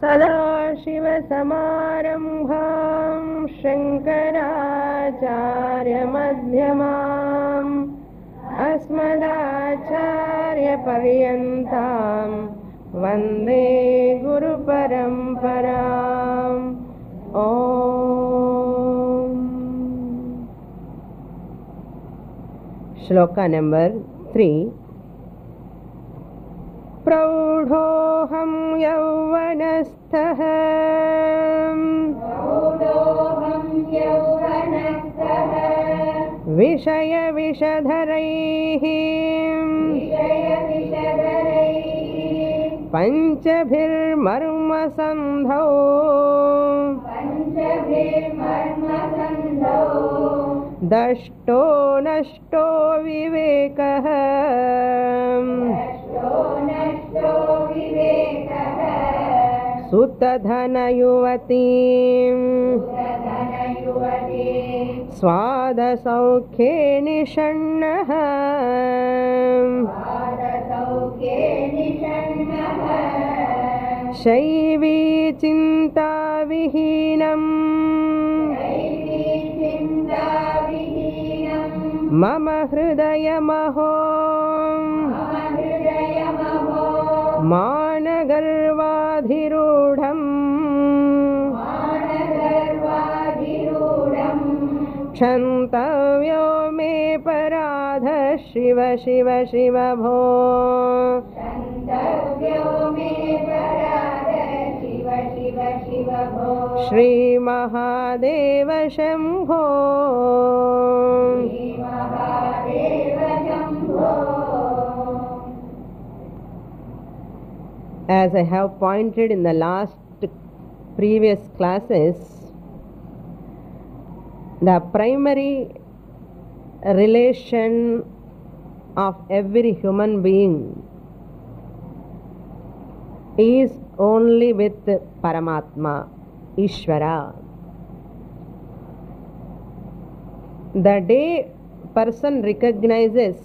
सदाशिवसमारम्भां शङ्कराचार्यमध्यमाम् अस्मदाचार्यपर्यन्तां वन्दे गुरुपरम्पराम्. ॐ. श्लोका नंबर 3. प्रौढोऽहं यौवनस्थः विषयविषधरैः पञ्चभिर्मर्मसन्धौ दष्टो नष्टो विवेकः सुतधनयुवतीं स्वादसौख्ये निषण्णः शैवी चिन्ताविहीनम् मम हृदयमहो मानगर्वाधिरूढम् क्षन्तव्यो मे पराधः शिव शिव शिव भो. Shri Mahadev Shambho. As I have pointed in the last previous classes, the primary relation of every human being is only with Paramatma, Ishvara. The day person recognizes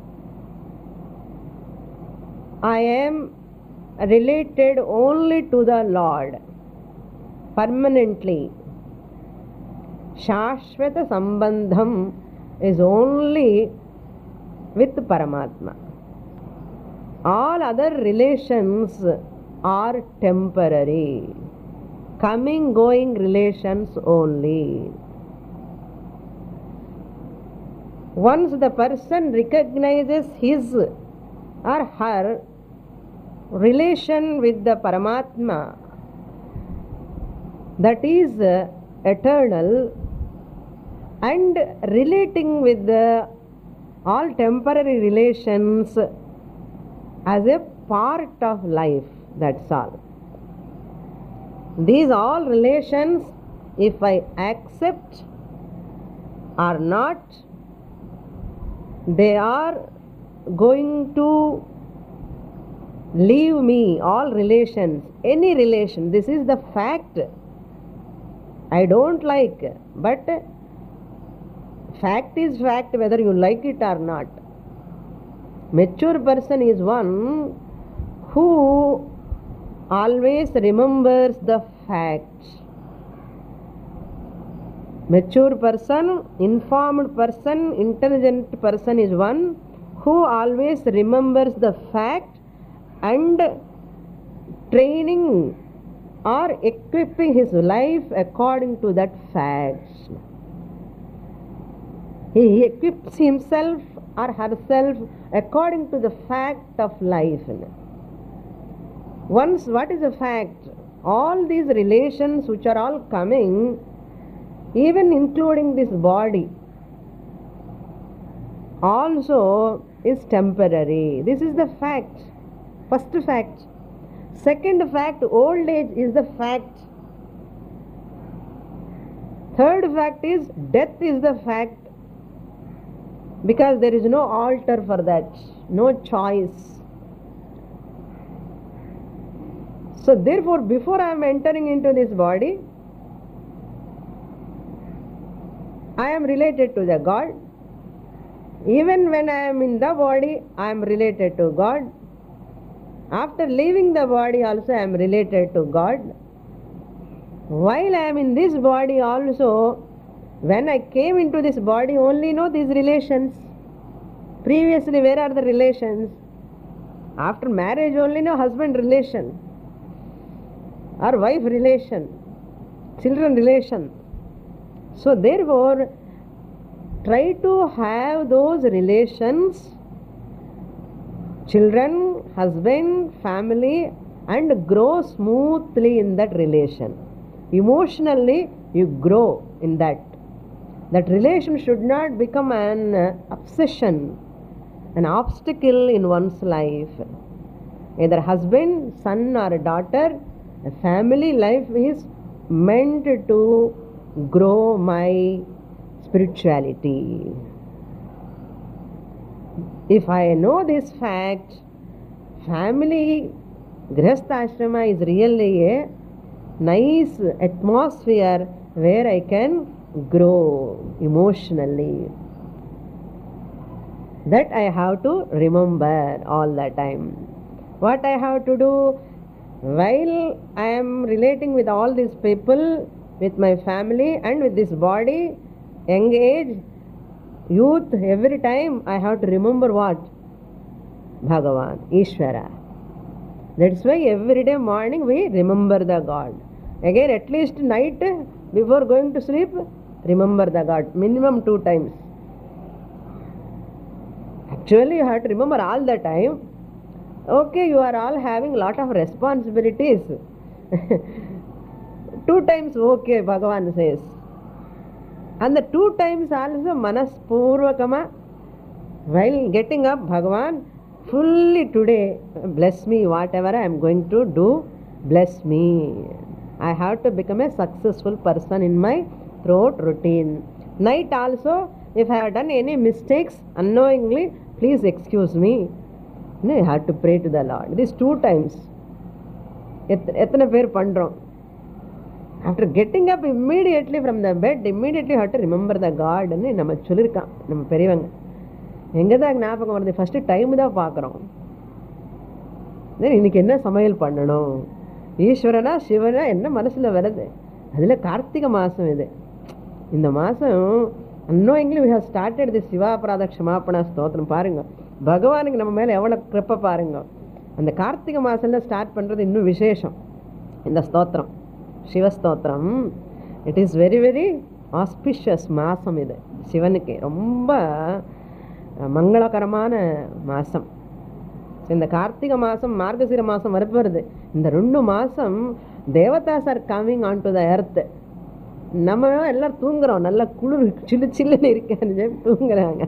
I am related only to the Lord permanently, Shashvata Sambandham is only with Paramatma. All other relations are temporary, coming going relations only. Once the person recognizes his or her relation with the Paramatma, that is eternal, and relating with the all temporary relations as a part of life, that's all. These all relations, if I accept or not, they are going to leave me. All relations, any relation, this is the fact. I don't like, but fact is fact whether you like it or not. Mature person is one who always remembers the fact. Mature person, informed person, intelligent person is one who always remembers the fact and training or equipping his life according to that fact. He equips himself or herself according to the fact of life. Once, what is the fact? All these relations which are all coming, even including this body, also is temporary. This is the fact. First fact. Second fact, old age is the fact. Third fact is death is the fact, because there is no alter for that, no choice. So therefore, before I am entering into this body, I am related to the God. Even when I am in the body, I am related to God. After leaving the body also I am related to God. While I am in this body also, when I came into this body only know these relations. Previously where are the relations? After marriage only know husband relation or wife relation, children relation. So therefore try to have those relations, children, husband, family, and grow smoothly in that relation. Emotionally you grow in that. That relation should not become an obsession, an obstacle in one's life. Either husband, son or daughter, a family life is meant to grow my spirituality. If I know this fact, family, Grihastha Ashrama is really a nice atmosphere where I can grow emotionally. That I have to remember all the time. What I have to do while I am relating with all these people, with my family and with this body, young age, youth, every time I have to remember what? Bhagavan, Ishvara. That's why every day morning we remember the God. Again, at least night before going to sleep, remember the God. Minimum 2 times. Actually, you have to remember all the time. Okay, you are all having lot of responsibilities. 2 times okay, Bhagavan says. And the 2 times also Manaspurvakama, while getting up, Bhagavan, fully today, bless me, whatever I am going to do, bless me. I have to become a successful person in my throat routine. Night also, if I have done any mistakes unknowingly, please excuse me. No, I have to pray to the Lord. These 2 times. எத்தனை பேர் பண்றோம்? After getting up immediately from the bed, immediately you have to remember the God ன்னு நம்ம சொல்லியிருக்கான் நம்ம பெரியவங்க. எங்கதான் ஞாபகம் வருது? ஃபர்ஸ்ட் டைம் தான் பார்க்குறோம். இன்னைக்கு என்ன சமையல் பண்ணணும், ஈஸ்வரனா சிவனா என்ன மனசில் வருது? அதில் கார்த்திகை மாதம் இது. இந்த மாதம் unknowingly we have started this சிவாபராத க்ஷமாபணா ஸ்தோத்திரம். பாருங்க, பகவானுக்கு நம்ம மேலே எவ்வளோ கிருப்பை பாருங்க. அந்த கார்த்திகை மாதம்ல ஸ்டார்ட் பண்ணுறது இன்னும் விசேஷம். இந்த ஸ்தோத்திரம் சிவஸ்தோத்திரம், it is very very auspicious மாதம். இது சிவனுக்கு ரொம்ப மங்களகரமான மாதம். இந்த கார்த்திகை மாதம் மார்கசிர மாதம் வரப்போகிறது. இந்த 2 மாதம் தேவதாஸ் are coming on to the earth. நம்ம எல்லாம் தூங்குறோம், நல்லா குளிர் சில்லு சில்லுன்னு இருக்கான்னு தூங்குறாங்க.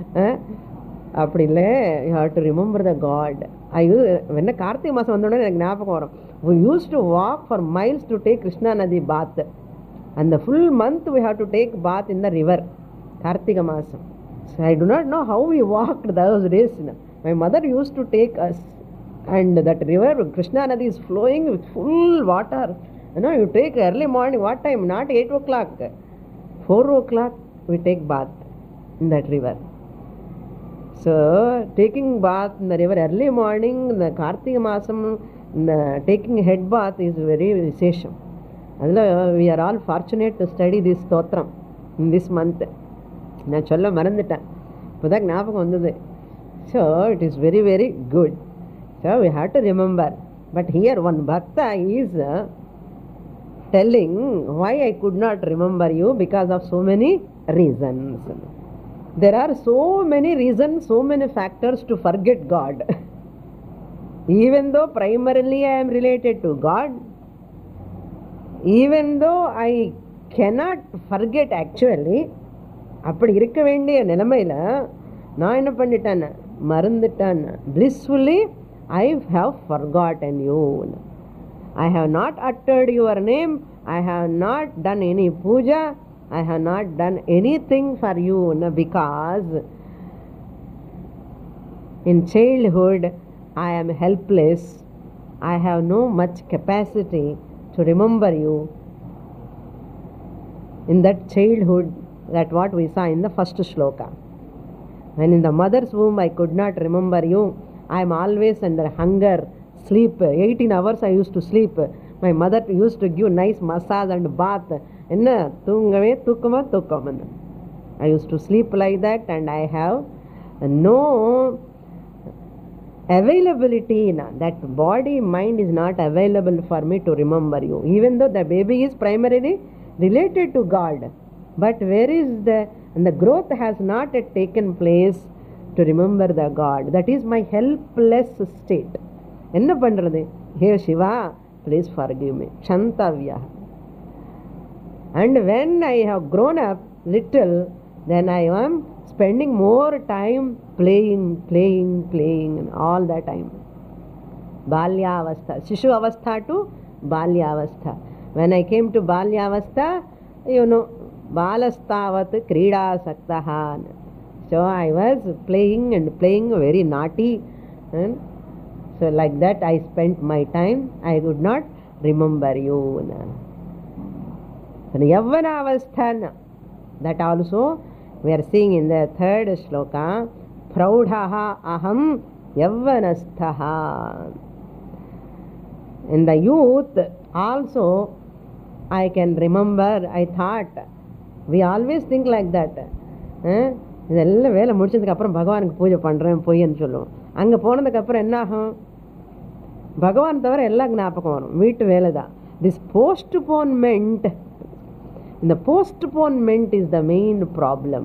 அப்படி இல்லை, you have to remember the God. என்ன கார்த்திகை மாதம் வந்தோடனே எனக்கு ஞாபகம் வரும். We used to walk for miles to take Krishna Nadi bath. And the full month we have to take bath in the river. Kartika Masam. So I do not know how we walked those days. My mother used to take us. And that river, Krishna Nadi is flowing with full water. You take early morning. What time? Not 8 o'clock. 4 o'clock we take bath in that river. So taking bath in the river early morning, the Kartika Masam, the taking head bath is very விசேஷம். அதில் we are all fortunate to study this stotram in this month. நான் சொல்ல மறந்துட்டேன், இப்போதான் ஞாபகம் வந்தது. So it is very very good. So we have to remember. But here one bhakta is telling why I could not remember you, because of so many reasons. There are so many reasons, so many factors to forget God. Even though primarily I am related to God, even though I cannot forget actually, அப்படி இருக்க வேண்டிய நிலைமையில் நான் என்ன பண்ணிட்டேன், மறந்துட்டேன். blissfully I have forgotten you. I have not uttered your name, I have not done any puja, I have not done anything for you, because in childhood I am helpless. I have no much capacity to remember you. In that childhood, that what we saw in the first shloka. When in the mother's womb I could not remember you, I am always under hunger, sleep. 18 hours I used to sleep. My mother used to give nice massage and bath. Enna thungave thukkama thukkaman. I used to sleep like that, and I have no availability. That body mind is not available for me to remember you, even though the baby is primarily related to God. But where is the growth has not yet taken place to remember the God. That is my helpless state. Enna pandrathu? Hey Shiva, please forgive me. Shantavya. And when I have grown up little, then I am spending more time playing all the time. Balyavastha, Shishu Avastha to Balyavastha. When I came to Balyavastha, Balastavat Krida Saktahan. So I was playing very naughty. And so like that I spent my time. I could not remember you. And Yavvanavastha, that also we are seeing in the third shloka. Praudhaha aham yavvanasthaha. In the youth also I can remember, I thought, we always think like that. இதெல்லாம் வேலை முடிச்சதுக்கு அப்புறம் பகவானுக்கு பூஜை பண்றேன் பொய்ன்னு சொல்லுவோம். அங்க போனதுக்கு அப்புறம் என்ன ஆகும்? பகவான் தவிர எல்லாம் ஞாபகம் வரும். வீட்டு வேலை தான். திஸ் போஸ்ட்போன்மெண்ட், இந்த postponement is the main problem.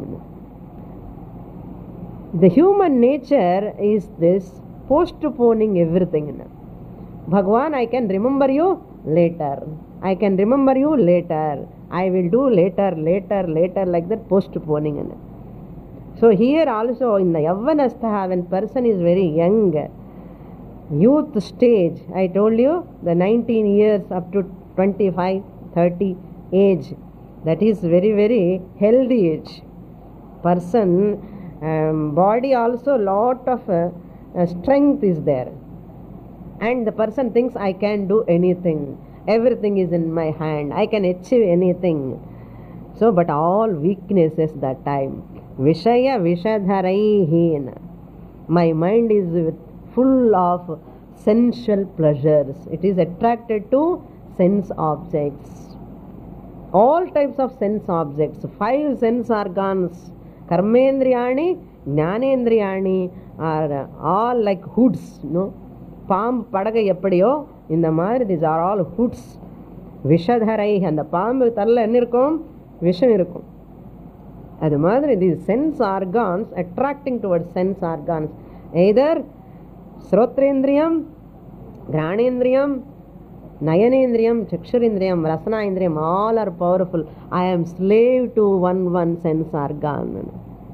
The human nature is this postponing everything. Bhagwan, I can remember you later. I can remember you later. I will do later, like that, postponing. So here also in the Yavvanastha, when person is very young, youth stage, I told you, the 19 years up to 25, 30 age, that is very, very healthy age. Person, body also lot of strength is there. And the person thinks, I can do anything. Everything is in my hand. I can achieve anything. So, but all weaknesses that time. Vishaya Vishadharaihin. My mind is full of sensual pleasures. It is attracted to sense objects. All types of sense objects. 5 sense organs. Karmendriyani, Jnanendriyani are all like hoods. Palm padaga eppadiyo, in the mari, these are all hoods. Vishadharai, and the palm thalla enna irukum? Visham irukum. Adu madri, these sense organs attracting towards sense organs. Either Srotrendriyam, Granendriyam, Nayanendriyam, Chakshurendriyam, Rasanaendriyam, all are powerful. I am slave to one sense organ.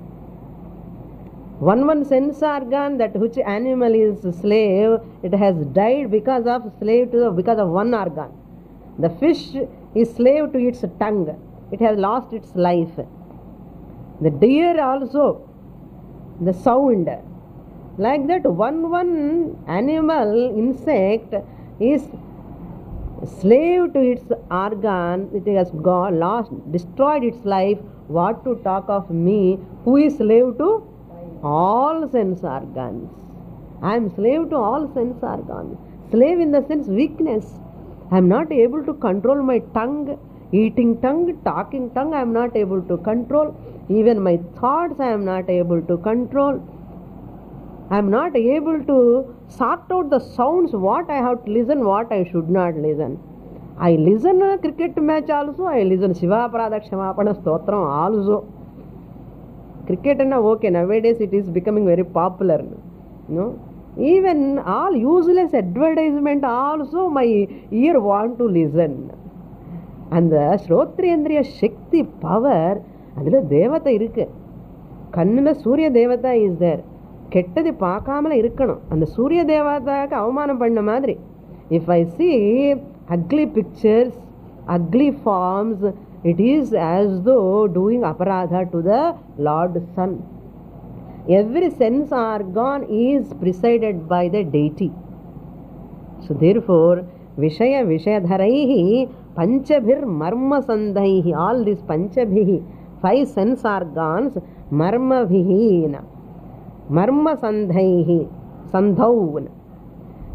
One sense organ, that which animal is slave, it has died because of one organ. The fish is slave to its tongue. It has lost its life. The deer also, the sound. Like that, one animal, insect, is slave to its organ. It has destroyed its life. What to talk of me, who is slave to all sense organs? I am slave to all sense organs. Slave in the sense weakness. I am not able to control my tongue. Eating tongue, talking tongue, I am not able to control. Even my thoughts I am not able to control. I am not able to sort out the sounds, what I have to listen, what I should not listen. I listen a cricket match also, I listen Shiva Pradakshama Stotram also. Cricket and okay, nowadays it is becoming very popular. Even all useless advertisement also my ear want to listen. And the Shrotrendriya Shakti power, adula Devata irukku. Kannula Surya Devata is there. கெட்டது பார்க்காமல இருக்கணும். அந்த சூரிய தேவதாக்கு அவமானம் பண்ண மாதிரி. If I see ugly pictures, ugly forms, it is as though doing aparadha to the Lord Sun. Every sense organ is presided by the deity. So therefore, Vishaya Vishadharaihi Panchabhir Marma Sandhaihi, all these Panchabhihi, 5 sense organs, Marmabhihi, Marma Sandhaihi, Sandhaun.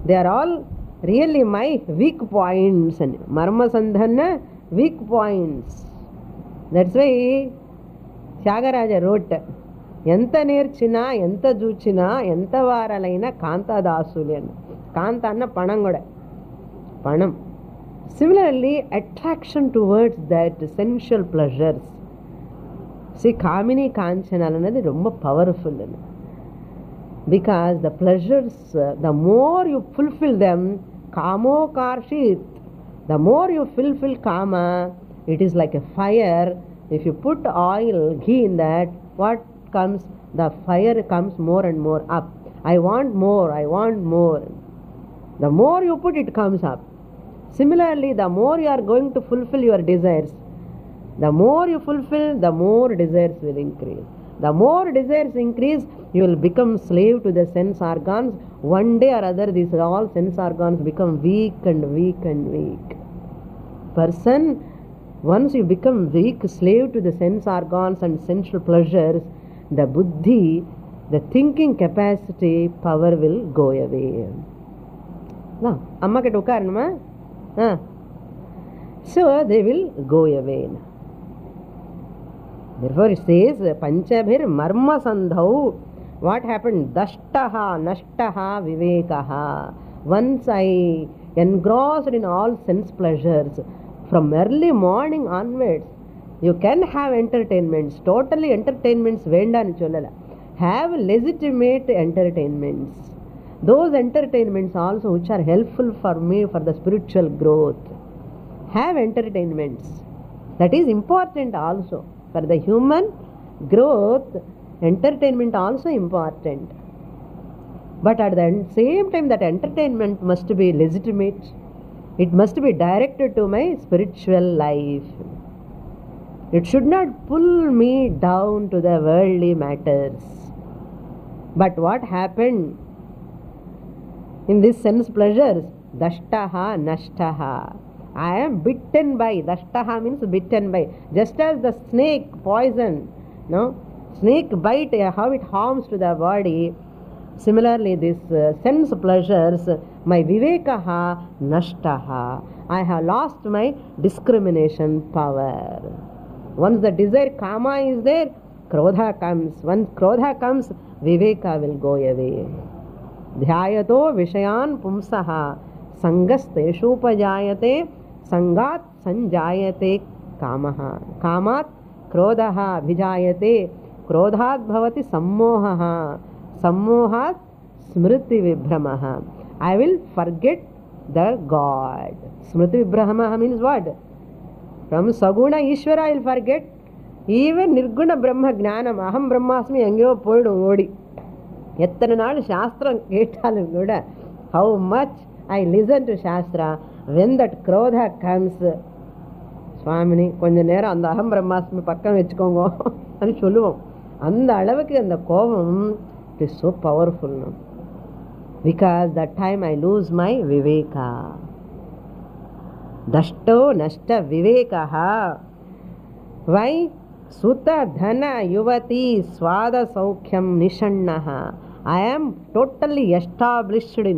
They are all really my weak points. And Marma Sandhana, weak points. That's why Tyagaraja wrote, ఎంత నేర్చినా ఎంత చూచినా ఎంత వారాలైనా కాంతాదాసులు అని. కాంత అన్న పణం కూడా, పణం. Similarly, attraction towards that sensual pleasures. See, Kamini Kanchanalu అనేది ரொம்ப పవర్ఫుల్ అని. Because the pleasures, the more you fulfill them, kamo karshit, the more you fulfill kama, it is like a fire. If you put oil, ghee in that, what comes? The fire comes more and more up. I want more, I want more. The more you put, it comes up. Similarly, the more you are going to fulfill your desires, the more you fulfill, the more desires will increase. The more desires increase, you will become slave to the sense organs. One day or other, these all sense organs become weak and weak and weak. Person, once you become weak, slave to the sense organs and sensual pleasures, the buddhi, the thinking capacity, power will go away. Amma ke ukaranama? So they will go away. Therefore it says, Panchabhir marma sandhau. What happened? Dashtaha, nashtaha, vivekaha. Once I engrossed in all sense pleasures, from early morning onwards, you can have entertainments. Totally entertainments venda ani sollala. Have legitimate entertainments. Those entertainments also which are helpful for me for the spiritual growth. Have entertainments. That is important also. For the human growth, entertainment also important. But at the same time, that entertainment must be legitimate. It must be directed to my spiritual life. It should not pull me down to the worldly matters. But what happened in these sense pleasures? Dashtaha, nashtaha. I am bitten by. Dashtaha means bitten by. Just as the snake poison, no? Snake bite, how it harms to the body. Similarly, this sense pleasures, my vivekaha, nashtaha. I have lost my discrimination power. Once the desire kama is there, krodha comes. Once krodha comes, viveka will go away. Dhyayato vishayan pumsaha sangasteshupajayate sangat sanjayate kamaha. Kamat krodha abhijayate krodhat bhavati sammohaha sammohat smriti vibhramaha. I will forget the God. Smriti vibhramaha means what? From Saguna Ishvara I will forget. Even Nirguna Brahma Gnanam, Aham Brahmasmi, Angyo Poidu Odi. Yettanadu Shastra Ketalu Guda. How much I listen to Shastra. When that Krodha comes, Swamini, கொஞ்ச நேரம் அந்த அகம் பிரம்மாஸ்மி பக்கம் வச்சுக்கோங்க అని சொல்லுவோம். அந்த அளவுக்கு அந்த கோபம், it is so powerful now. Because that time I lose my viveka. Dashto nashta vivekaha. Why? Suta dhana yuvati swada saukhyam nishannaha. I am totally established in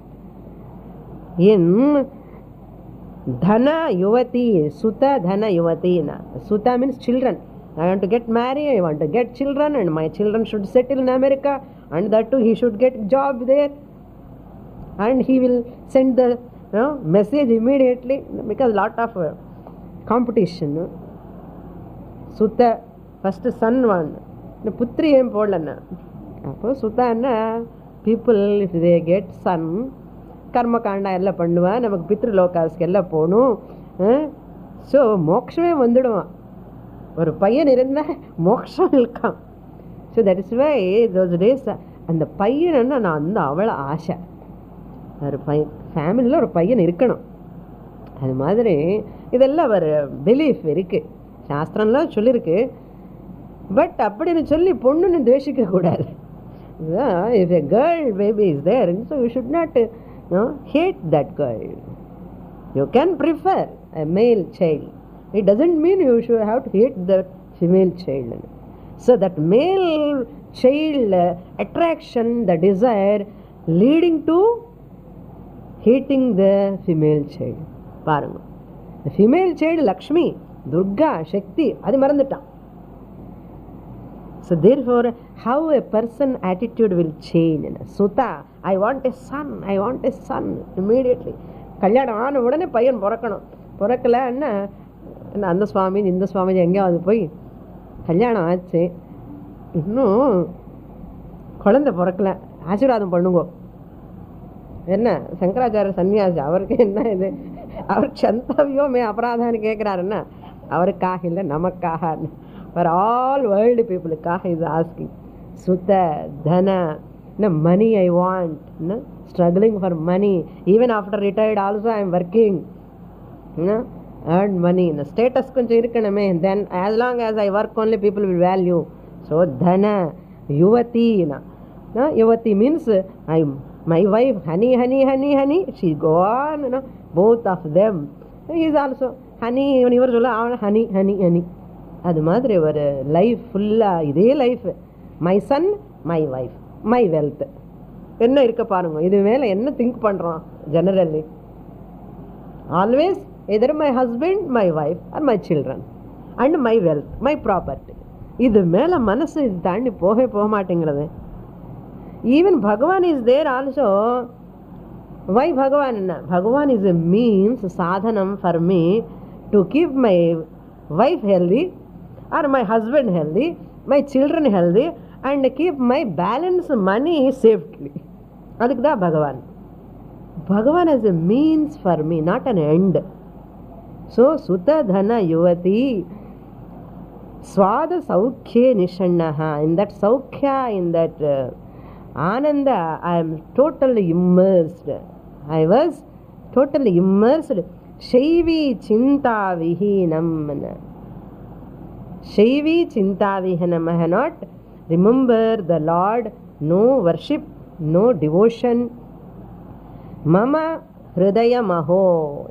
dhana yuvati, suta dhana yuvati. Suta means children. I want to get married, I want to get children, and my children should settle in America, and that too he should get job there, and he will send the message immediately, because lot of competition. Sutta, first son one, putri em podlana. Appo Sutta anna, people if they get son, karmakanda ella pannuva, namak pitru lokaske ella ponu, so mokshame vanduduma. ஒரு பையன் இருந்தால் மோட்சம் இருக்கான். So that is why those days அந்த பையன் நான் அந்த அவ்வளோ ஆசை. ஒரு பையன் ஃபேமிலியில் ஒரு பையன் இருக்கணும். அது மாதிரி இதெல்லாம் ஒரு பிலீஃப் இருக்குது, சாஸ்திரம்லாம் சொல்லியிருக்கு. பட் அப்படின்னு சொல்லி பொண்ணுன்னு துவேஷிக்கக்கூடாது. If a girl baby is there, so you should not hate that girl. You can prefer a male child. It doesn't mean you should have to hate the female child. So that male child attraction, the desire leading to hating the female child. பாருங்க, the female child Lakshmi, Durga, Shakti, அது மறந்துட்டான். So therefore, how a person attitude will change. Sutta, I want a son, I want a son immediately. கல்யாணம் ஆன உடனே பையன் பிறக்கணும். பிறக்கலன்னா அந்த சுவாமி இந்த சுவாமி எங்கேயாவது போய் கல்யாணம் ஆச்சு, இன்னும் குழந்தை பிறக்கல, ஆசீர்வாதம் பண்ணுங்கோ. என்ன சங்கராச்சாரிய சன்னியாசி, அவருக்கு என்ன இது, அவருக்கு சந்தவியோமே அபராதான்னு கேட்குறாருன்னா அவருக்காக இல்லை, நமக்காக, for all world peopleக்காக is asking. Sutta, Dhana, money I want, struggling for money. Even after retired also I am working, earn money. Status கொஞ்சம் இருக்கணுமே, then as long as I work only people will value. So Dhana, Yuvati, Yuvati means my wife, honey, honey, honey, honey, she go on, both of them. He is also honey, இவர் சொல்ல honey, honey, honey. அது மாதிரி ஒரு life ஃபுல்லாக இதே life. My son, my wife, my wealth, என்ன இருக்க பாருங்க. இது மேலே என்ன திங்க் பண்ணுறோம் generally? Always either my husband, my wife or my children and my wealth, my property. இது மேலே மனசு இது தாண்டி போக மாட்டேங்கிறது. ஈவன் பகவான் இஸ் தேர் ஆல்சோ. வை பகவான்? என்ன பகவான் இஸ் எ மீன்ஸ், சாதனம் for me to keep my wife healthy or my husband healthy, my children healthy and keep my balance money safely. அதுக்கு தான் பகவான். பகவான் as a means for me, not an end. So Sutta Dhana Yuvati Swada Saukhye Nishannaha. In that Saukhya, in that Ananda, I am totally immersed. I was totally immersed. Shaivi Chinta Vihinam. Shaivi Chinta Vihinam. I have not remember the Lord, no worship, no devotion. Mama Hridaya Maho.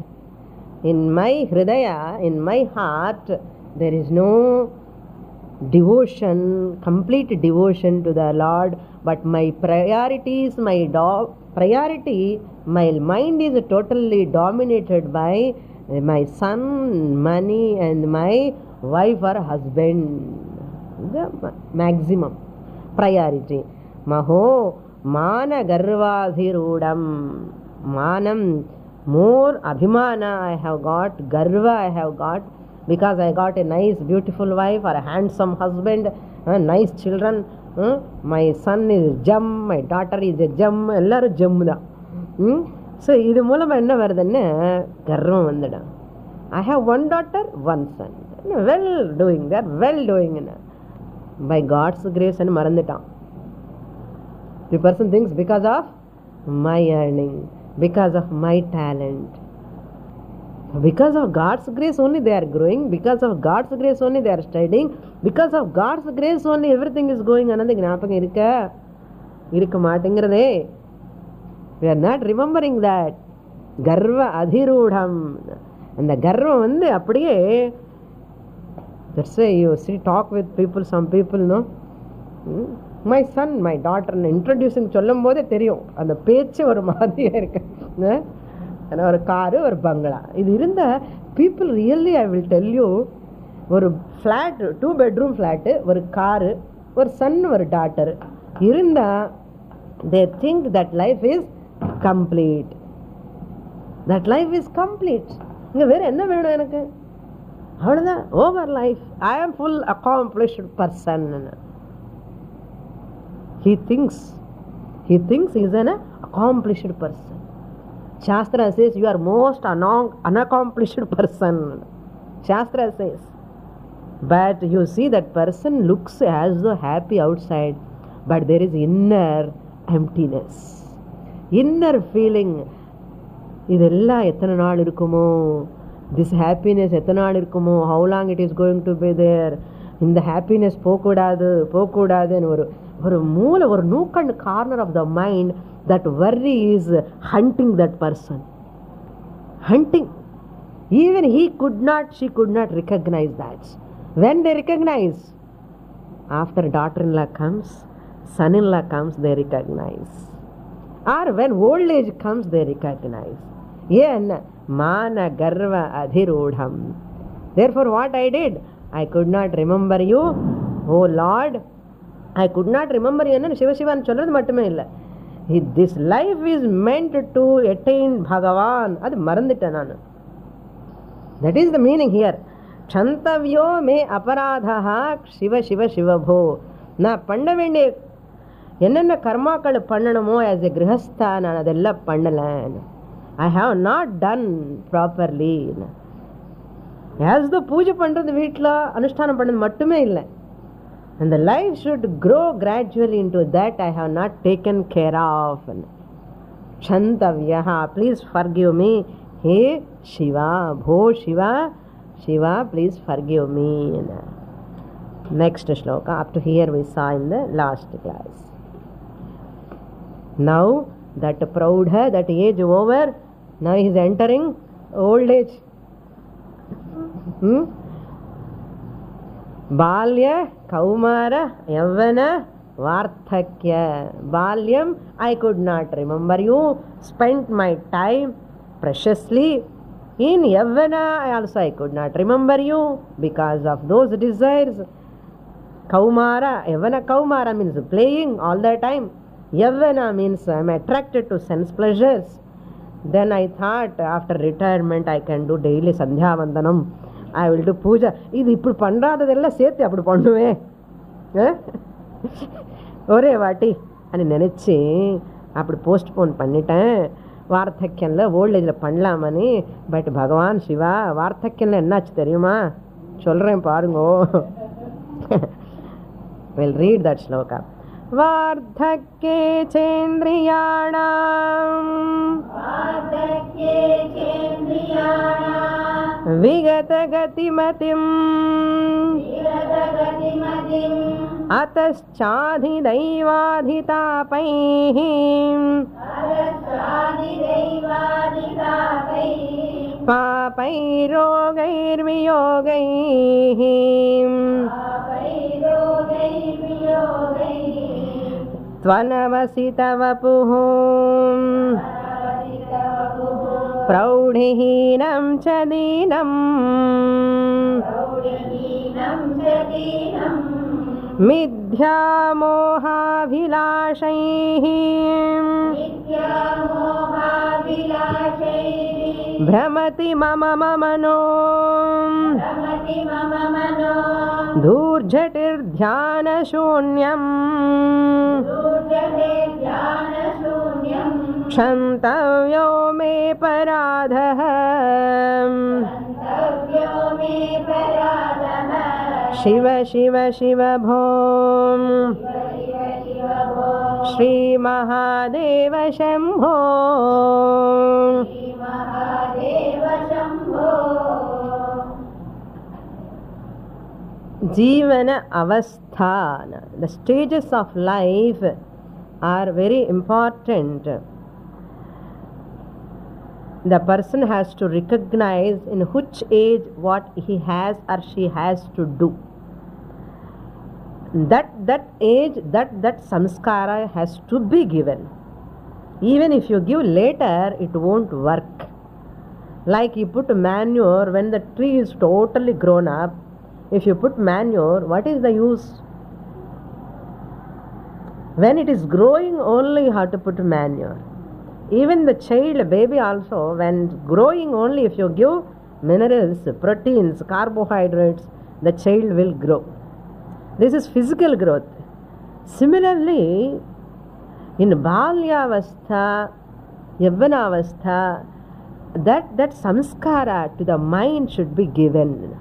In my Hridaya, in my heart, there is no devotion, complete devotion to the Lord, but my priorities, priority, my mind is totally dominated by my son, money and my wife or husband. The maximum priority. Maho mana garvadhirudam. Manam, more abhimana I have got, garva I have got, because I got a nice beautiful wife or a handsome husband, nice children. My son is gem, my daughter is a gem, எல்லாரும் gem தான். So இது மூலமாக என்ன வருதுன்னு கர்வம் வந்துடும். I have one daughter, one son, well doing, there well டூயிங்னு by God's கிரேஸ்ன்னு மறந்துட்டான். The person thinks because of my earning, because of my talent, because of God's grace only they are growing, because of God's grace only they are studying, because of God's grace only everything is going. Another ஞாபகம் இருக்க மாட்டேங்கிறதே. We are not remembering that. Garva adhirudham. அந்த கர்வம் வந்து அப்படியே, that's why you see talk with people, some people know, my son, my daughter introducing சொல்லும் போதே தெரியும் அந்த பேச்சு ஒரு மாதிரியா இருக்கு. ஒரு காரு, ஒரு பங்களா, இது இருந்த people really I will tell you, ஒரு ஃப்ளாட், 2 bedroom ஃப்ளாட்டு, ஒரு காரு, ஒரு சன், ஒரு டாட்டர் இருந்தால் they think that life is complete. That life is complete. இங்கே வேறு என்ன வேணும் எனக்கு? அவ்வளோதான், over life, I am full accomplished person. He thinks he is an accomplished person. Shastra says you are most unaccomplished person. Shastra says. But you see that person looks as though happy outside, but there is inner emptiness, inner feeling. இதெல்லாம் எத்தனை நாள் இருக்குமோ, this happiness எத்தனை நாள் இருக்குமோ, how long it is going to be there, இந்த happiness போகக்கூடாதுன்னு ஒரு மூலை, ஒரு nook and corner of the mind, that worry is hunting that person, hunting. Even she could not recognize that. When they recognize, after daughter-in-law comes, son-in-law comes, they recognize. Or when old age comes, they recognize. Yen mana garva adhirodham. Therefore, what I did? I could not remember you, oh Lord. I could not remember you. Shiva Shiva and சொல்றது மட்டுமே இல்லை. This life is meant to attain Bhagavan. அது மறந்துட்டேன் நான். That is the meaning here. Chantavyo me aparadhaha Shiva Shiva Shiva bho. நான் பண்ண வேண்டிய என்னென்ன கர்மாக்கள் பண்ணணுமோ as a கிரகஸ்தா நான் அதெல்லாம் பண்ணல. I have not done properly. As the பூஜை பண்றது வீட்டில் அனுஷ்டானம் பண்ணது மட்டுமே இல்லை. And the life should grow gradually into that I have not taken care of. Chantavyaha, please forgive me. Hey Shiva, Bho Shiva, Shiva, please forgive me. Next shloka, up to here we saw in the last class. Now that Praudha, that age over, now he is entering old age. Balya, Kaumara, Yavana, Varthakya. Balyam, I could not remember you, spent my time preciously. In Yavana, also I could not remember you because of those desires. Kaumara, Yavana Kaumara means playing all the time. Yavana means I am attracted to sense pleasures. Then I thought after retirement I can do daily Sandhya Vandanam. I will do puja. இது இப்படி பண்ணுறாததெல்லாம் சேர்த்து அப்படி பண்ணுவேன் ஒரே வாட்டி అని நினச்சி அப்படி போஸ்ட்போன் பண்ணிட்டேன். வார்த்தக்கியனில் ஓல்டேஜில் பண்ணலாமని. பட் பகவான் சிவா வார்த்தக்கியனில் என்னாச்சு தெரியுமா? சொல்கிறேன் பாருங்கோ. We'll read that shloka. वार्धक्ये चेन्द्रियाणाम् विगतगतिमतिम् अतश्चाधिदैवाधितापैः पापैर्योगैर्वियोगैः त्वनवसि तव पुः प्रौढिहीनं च दीनं मिथ्यामोहाभिलाषैः भ्रमति मम मनो धूर्झटिर्ध्यानशून्यम् क्षन्तव्यो मे पराधः शिव शिव शिव भो Shri Mahadev Shambho Jivana avasthana. The stages of life are very important. The person has to recognize in which age what he has or she has to do. That age, that samskara has to be given. Even if you give later, it won't work. Like you put manure when the tree is totally grown up. If you put manure, what is the use? When it is growing, only you have to put manure. Even the child, baby also, when growing only, if you give minerals, proteins, carbohydrates, the child will grow. This is physical growth. Similarly, in Balyavastha, Yavvanavastha, that samskara to the mind should be given.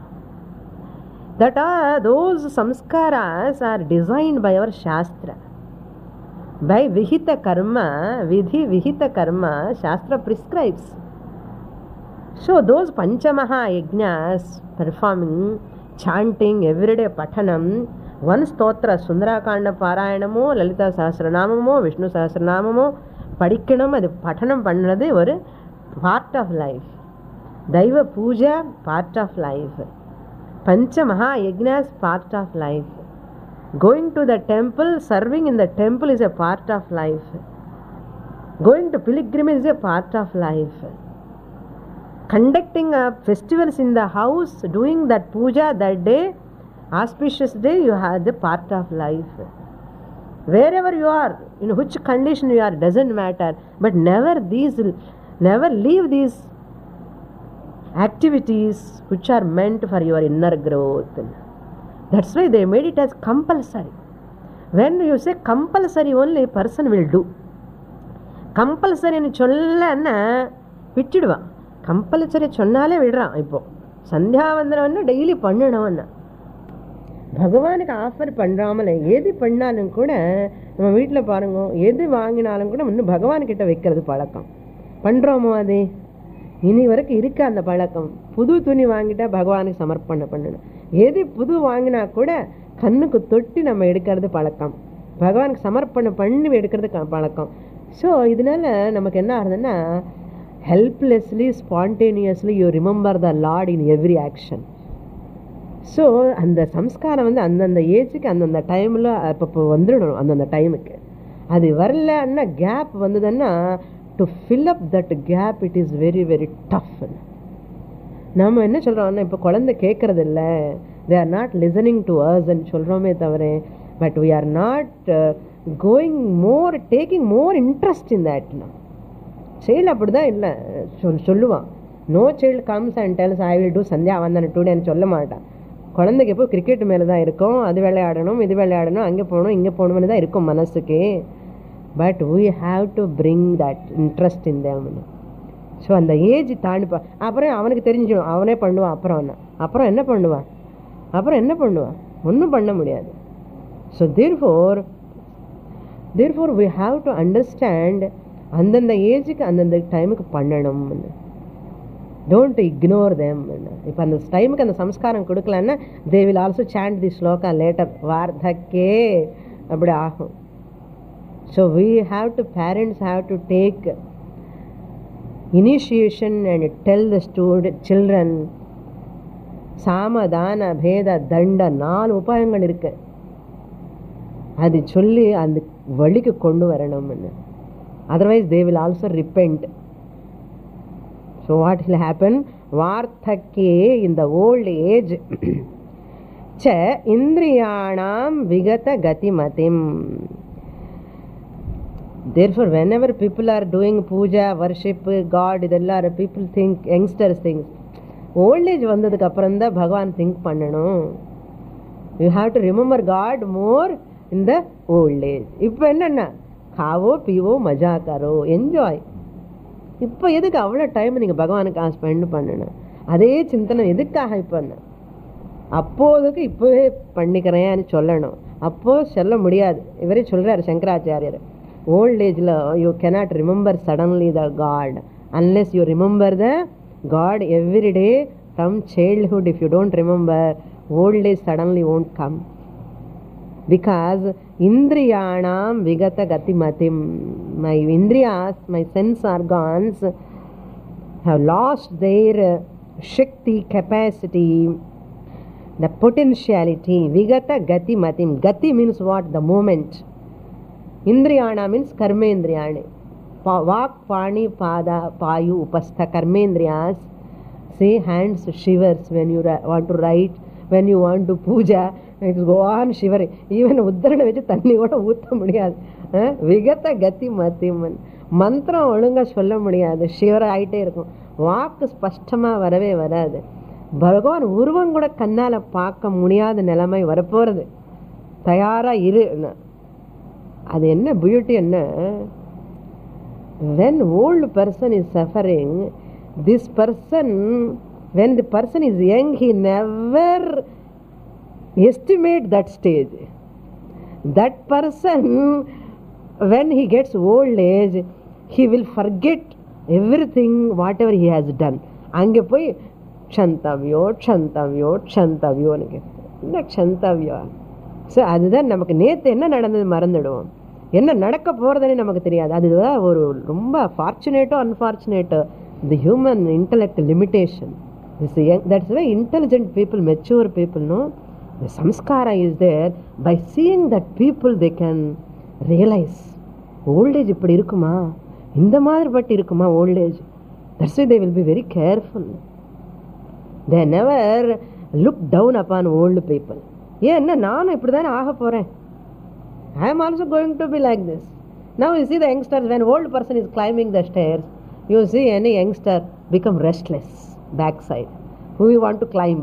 Those samskaras are designed by our Shastra. By Vihita Karma, Vidhi Vihita Karma, Shastra prescribes. So those Panchamaha Yajnas performing, chanting, everyday Pathanam, one stotra, Sundarakanda Parayanamo, Lalita Sahasranamamo, Vishnu Sahasranamamo, Padikkanam, adu Pathanam Pannadhu oru part of life. Daiva Puja, part of life. Panchamaha Yajnas, part of life. Going to the temple, serving in the temple is a part of life. Going to pilgrimage is a part of life. Conducting festivals in the house, doing that puja that day, auspicious day, you have the part of life. Wherever you are, in which condition you are, doesn't matter. But never leave these activities which are meant for your inner growth. That's why they made it as compulsory. When you say compulsory, only a person will do. கம்பல்சரின்னு சொல்லன்னா விட்டுடுவான். Compulsory சொன்னாலே விடுறான். இப்போ சந்தியாவந்தனம்னு daily பண்ணணும்னா பகவானுக்கு offer பண்ணுறாமல எது பண்ணாலும் கூட நம்ம வீட்டில் பாருங்க, எது வாங்கினாலும் கூட இன்னும் பகவான்கிட்ட வைக்கிறது பழக்கம் பண்ணுறோமோ? அது இனி வரைக்கும் இருக்க அந்த பழக்கம். புது துணி வாங்கிட்டா பகவானுக்கு சமர்ப்பணம் பண்ணணும். எது புது வாங்கினா கூட கண்ணுக்கு தொட்டி நம்ம எடுக்கிறது பழக்கம், பகவானுக்கு சமர்ப்பணம் பண்ணி எடுக்கிறது பழக்கம். ஸோ இதனால நமக்கு என்ன ஆகுதுன்னா, helplessly spontaneously you remember the lord in every action. So அந்த சம்ஸ்காரம் அந்தந்த ஏஜுக்கு அந்தந்த டைமில் இப்போ வந்துடணும். அந்தந்த டைமுக்கு அது வரலன்னா, கேப் வந்ததுன்னா, to fill up that gap it is very very tough. நம்ம என்ன சொல்கிறோம்னா, இப்போ குழந்தை கேட்கறது இல்லை, they are not listening to அஸ்ன்னு சொல்கிறோமே தவிர, but we are not going more, taking more interest in தட்னா. சைல்டு அப்படி தான் இல்லை சொல்லுவான். No child comes and tells I will do சந்தியாவந்தன டுடேன்னு சொல்ல மாட்டான். குழந்தைக்கு எப்போ கிரிக்கெட் மேலே தான் இருக்கும், அது விளையாடணும் இது விளையாடணும், அங்கே போகணும் இங்கே போகணும்னு தான் இருக்கும் மனசுக்கு. But we have to bring that interest in them. So அந்த ஏஜ் தாண்டிப்பா, அப்புறம் அவனுக்கு தெரிஞ்சிடும், அவனே பண்ணுவான். அப்புறம் என்ன பண்ணுவான்? ஒன்றும் பண்ண முடியாது. So therefore we have to understand அந்தந்த ஏஜுக்கு அந்தந்த டைமுக்கு பண்ணணும். Don't ignore them. இப்போ அந்த டைமுக்கு அந்த சம்ஸ்காரம் கொடுக்கலன்னா they will also chant the shloka later, வார்த்தக்கே அப்படி ஆகும். So parents have to take initiation and tell the children சாமதான பேத தண்ட 4 உபாயங்கள் இருக்கு, அது சொல்லி அந்த வழிக்கு கொண்டு வரணும்னு. Otherwise they will also repent. So what will happen? வார்த்தக்கே, in the old age, ச இந்திரியாணாம் விகத கதிமதிம். Therefore, whenever people are doing puja, worship, God, இதெல்லாம் people think, youngsters think, old age வந்ததுக்கு அப்புறம் தான் பகவான் திங்க் பண்ணணும். You have to remember God more in the old age. இப்போ என்னென்ன, காவோ பீவோ மஜா கரோ, என்ஜாய். இப்போ எதுக்கு அவ்வளோ டைம் நீங்கள் பகவானுக்கு ஸ்பெண்ட் பண்ணணும்? அதே சிந்தனை எதுக்காக? இப்போ அப்போதுக்கு இப்போவே பண்ணிக்கிறேன்னு சொல்லணும். அப்போது சொல்ல முடியாது. இவரே சொல்கிறார் சங்கராச்சாரியர், old age you cannot remember suddenly the God unless you remember the God every day from childhood. If you don't remember, old age suddenly won't come, because indriyanam vigata gatimatim, my indriyas, my sense organs have lost their shakti, capacity, the potentiality. Vigata gatimatim, gati means what? The moment. Indriyana means karmendriyani. Vak, pani, pada, payu, upastha, karmendriyas. See, hands shivers when you want to write, when you want to puja, it go on shivering. Even உத்தரனை வச்சு தண்ணி கூட ஊற்ற முடியாது. விகத கதி மத்திமன், மந்திரம் ஒழுங்காக சொல்ல முடியாது, ஷிவர் ஆகிட்டே இருக்கும். வாக்கு ஸ்பஷ்டமாக வரவே வராது. பகவான் உருவம் கூட கண்ணால் பார்க்க முடியாத நிலைமை வரப்போகிறது. தயாராக இரு. அது என்ன பியூட்டி என்ன? when old person is suffering, this person, when the person is young, he never estimate that stage. That person, when he gets old age, he will forget everything whatever he has done. அங்கே போய் க்ஷந்தவ்யோ க்ஷந்தவ்யோ க்ஷந்தவ்யோ, என்ன க்ஷந்தவ்யோ? So அதுதான் நமக்கு நேற்று என்ன நடந்தது மறந்துடுவோம், என்ன நடக்க போகிறதுன்னு நமக்கு தெரியாது. அதுதான் ஒரு ரொம்ப ஃபார்ச்சுனேட்டோ அன்ஃபார்ச்சுனேட்டோ the human intellect limitation. That's why intelligent people, mature people know the சம்ஸ்காரா is there. By seeing that people they can realise old age இப்படி இருக்குமா, இந்த மாதிரி பட்டு இருக்குமா old age. That's why they will be very careful. They never look down upon old people. ஏன்னா நானும் இப்படி தானே ஆக போகிறேன். I am also going to be like this. Now you see the youngsters, when old person is climbing the stairs, you see any youngster become restless backside. Who you want to climb?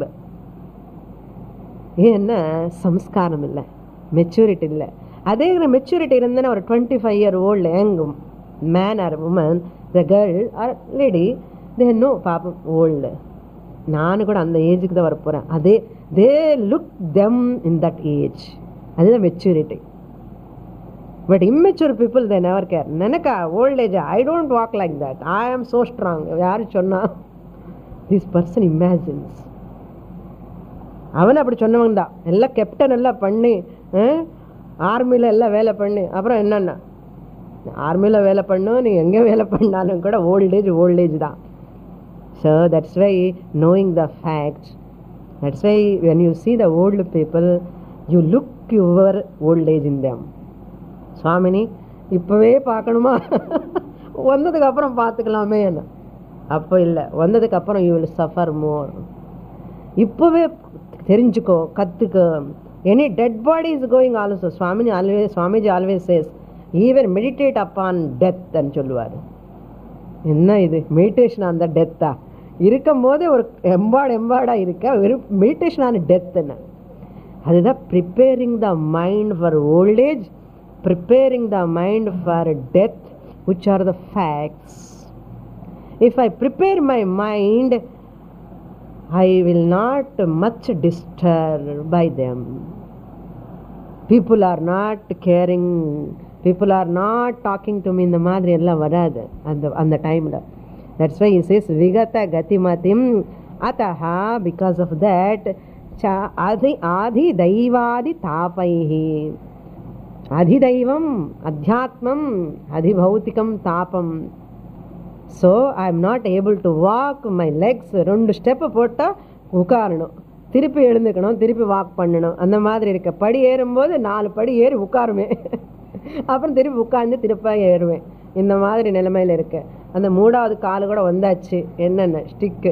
ஏன்னா சம்ஸ்காரம் இல்லை, maturity இல்லை. அதே maturity இருந்தேன்னா ஒரு 25-year-old young man or woman, the girl or lady, they know பாப்பம் old, நானும் கூட அந்த ஏஜுக்கு தான் வரப்போகிறேன். அதே they look them in that age. அதுதான் maturity. But immature people, they never care. Nanaka, old age, I don't walk like that. I am so strong. யாரு சொன்னா? This person imagines. அவன் அப்படி சொன்னவன் தான். எல்லாம் கேப்டன் எல்லாம் பண்ணி, ஆர்மியில் எல்லாம் வேலை பண்ணி, அப்புறம் என்னென்ன ஆர்மியில் வேலை பண்ணும், நீ எங்கே வேலை பண்ணாலும் கூட ஓல்ட் ஏஜ் தான். So that's why knowing the facts, that's why when you see the old people, you look your old age in them. Swamini இப்போவே பார்க்கணுமா, வந்ததுக்கு அப்புறம் பார்த்துக்கலாமே என்ன? அப்போ இல்லை, வந்ததுக்கு அப்புறம் யூ வில் சஃபர் மோர். இப்போவே தெரிஞ்சுக்கோ, கற்றுக்கோ. Any dead body is going also. Swamiji always says even meditate upon death ன்னு சொல்லுவார். என்ன இது மெடிடேஷன் அந்த டெத்தா? இருக்கும் போதே ஒரு எம்பாடாக இருக்க வெறும் மெடிடேஷன் ஆன டெத்துன்னு. அதுதான் preparing the mind for old age, preparing the mind for death, which are the facts. If I prepare my mind, I will not much disturbed by them. People are not caring, people are not talking to me. இந்த மாதிரி எல்லாம் வராது அந்த டைமில். That's why he says vigata gatimatim ataha, because of that adi daivadi tapaihi. அதிதைவம் அத்தியாத்மம் அதிபௌத்திகம் தாபம். So I am not able to walk. My legs 2 step போட்டால் உட்காரணும், திருப்பி எழுந்துக்கணும், திருப்பி வாக் பண்ணணும். அந்த மாதிரி இருக்க. படி ஏறும்போது 4 படி ஏறி உட்காருவேன், அப்புறம் திருப்பி உட்காந்து திருப்ப ஏறுவேன். இந்த மாதிரி நிலைமையில் இருக்கு. அந்த 3வது கால் கூட வந்தாச்சு, என்னென்ன stick.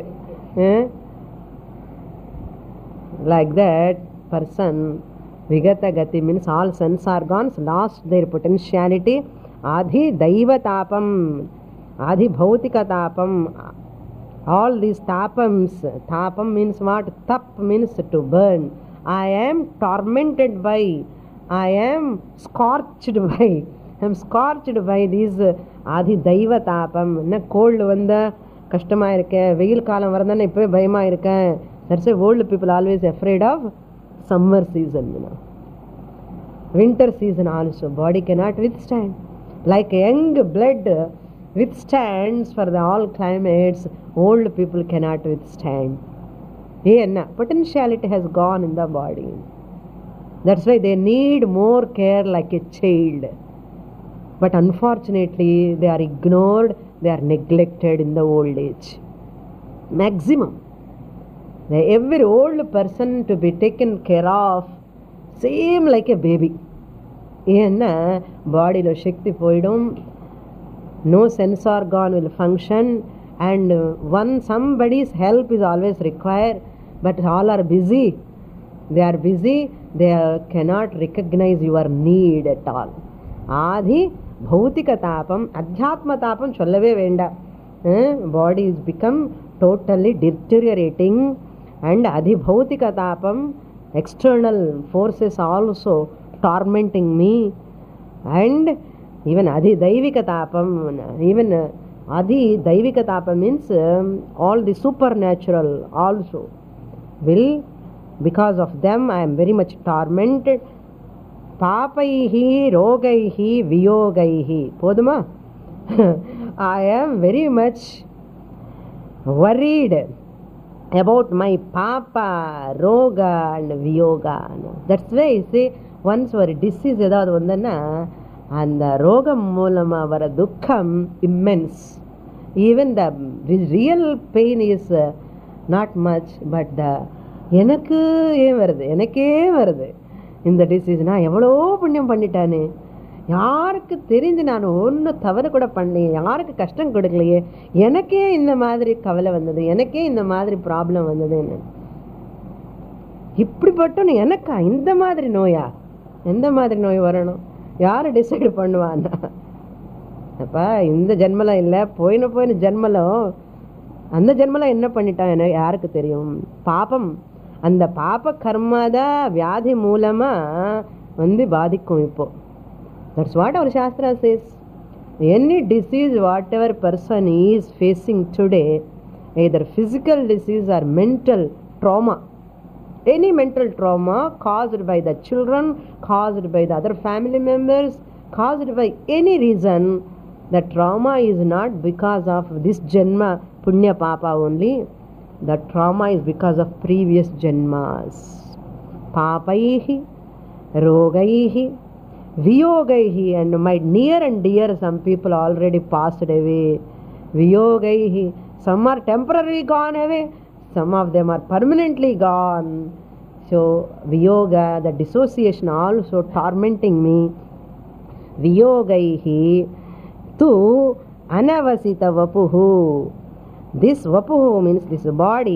Like that person. Vigata gati means all sense organs lost their potentiality. Adhi daiva tapam, adhi bhautika tapam. All these tapams, tapam means what? Tap means to burn. I am tormented by, I am scorched by, I am scorched by these adhi daiva tapam. என்ன cold வந்த கஷ்டமாக இருக்கேன், வெயில் காலம் வரதானே இப்போவே பயமாக இருக்கேன். That's why old people always afraid of summer season, winter season also. Body cannot withstand. Like young blood withstands for the all climates, old people cannot withstand. Enna potentiality has gone in the body. That's why they need more care like a child. But unfortunately they are ignored, they are neglected in the old age. Maximum every old person to be taken care of same like a baby. ஏன்னா பாடியில் சக்தி போயிடும், no sense organ will function, and somebody's help is always required, but all are busy. They are busy, they cannot recognize your need at all. ஆதி பௌத்திக தாபம் அத்தியாத்ம தாபம் சொல்லவே வேண்டாம். Body is become totally deteriorating. And adhibhautika tapam, external forces also tormenting me. And even adhidaivika tapam, even adhidaivika tapam means all the supernatural also will, because of them I am very much tormented. Papaihi rogaihi viyogaihi. Poduma? I am very much worried about my papa, roga and viyoga. That's why I say once ஒரு disease ஏதாவது வந்தன்னா அந்த ரோகம் மூலமாக வர துக்கம் immense. Even the real pain is not much, but எனக்கு ஏன் வருது, எனக்கே வருது இந்த டிசீஸ், நான் எவ்வளோ புண்ணியம் பண்ணிட்டானே, யாருக்கு தெரிஞ்சு நான் ஒன்றும் தவறு கூட பண்ணலையே, யாருக்கு கஷ்டம் கொடுக்கலையே, எனக்கே இந்த மாதிரி கவலை வந்தது, எனக்கே இந்த மாதிரி ப்ராப்ளம் வந்ததுன்னு. இப்படிப்பட்டோன்னு எனக்கா இந்த மாதிரி நோயா? எந்த மாதிரி நோய் வரணும்? யாரு டிசைடு பண்ணுவான்னா? அப்பா இந்த ஜென்மலம் இல்லை, போயின ஜென்மலம், அந்த ஜென்மலம் என்ன பண்ணிட்டான் எனக்கு யாருக்கு தெரியும்? பாபம், அந்த பாப கர்மாதான் வியாதி மூலமா பாதிக்கும். இப்போ that's what our shastra says. Any disease whatever person is facing today, either physical disease or mental trauma, any mental trauma caused by the children, caused by the other family members, caused by any reason, the trauma is not because of this janma punya papa only. The trauma is because of previous janmas. Papaihi, rogaihi, viyogaihi, and my near and dear, some people already passed away. Viyogaihi, some are temporarily gone away, some of them are permanently gone. So viyoga, the dissociation also tormenting me. Viyogaihi tu anavasita vapuhu. This vapuhu means this body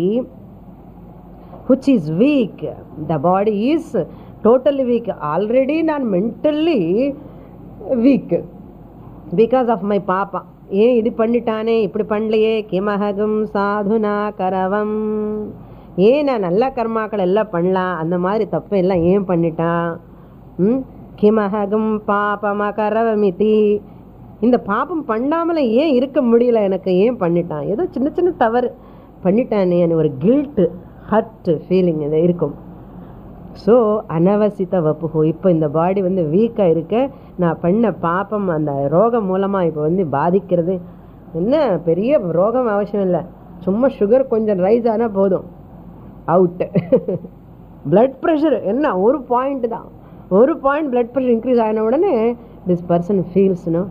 which is weak. The body is totally weak. Already நான் mentally weak because of my papa. ஏன் இது பண்ணிட்டானே, இப்படி பண்ணலையே, கிமஹகம் சாதுனா கரவம், ஏன் நான் நல்ல கர்மாக்கள் எல்லாம் பண்ணலாம், அந்த மாதிரி தப்பு எல்லாம் ஏன் பண்ணிட்டான்? கிமஹகம் பாபம கரவமிதி, இந்த பாபம் பண்ணாமல ஏன் இருக்க முடியல, எனக்கு ஏன் பண்ணிட்டான்? ஏதோ சின்ன சின்ன தவறு பண்ணிட்டானே, ஒரு கில்ட்டு ஹர்ட் ஃபீலிங் இது இருக்கும். ஸோ அனவசித்த வப்புஹோ, இப்போ இந்த பாடி வீக்காக இருக்க, நான் பண்ண பாப்பம் அந்த ரோகம் மூலமாக இப்போ பாதிக்கிறது. என்ன பெரிய ரோகம் அவசியம் இல்லை, சும்மா சுகர் கொஞ்சம் ரைஸ் ஆனால் போதும், அவுட்டு. பிளட் ப்ரெஷர் என்ன ஒரு பாயிண்ட் தான், ஒரு பாயிண்ட் பிளட் ப்ரெஷர் இன்க்ரீஸ் ஆன உடனே this person feels no.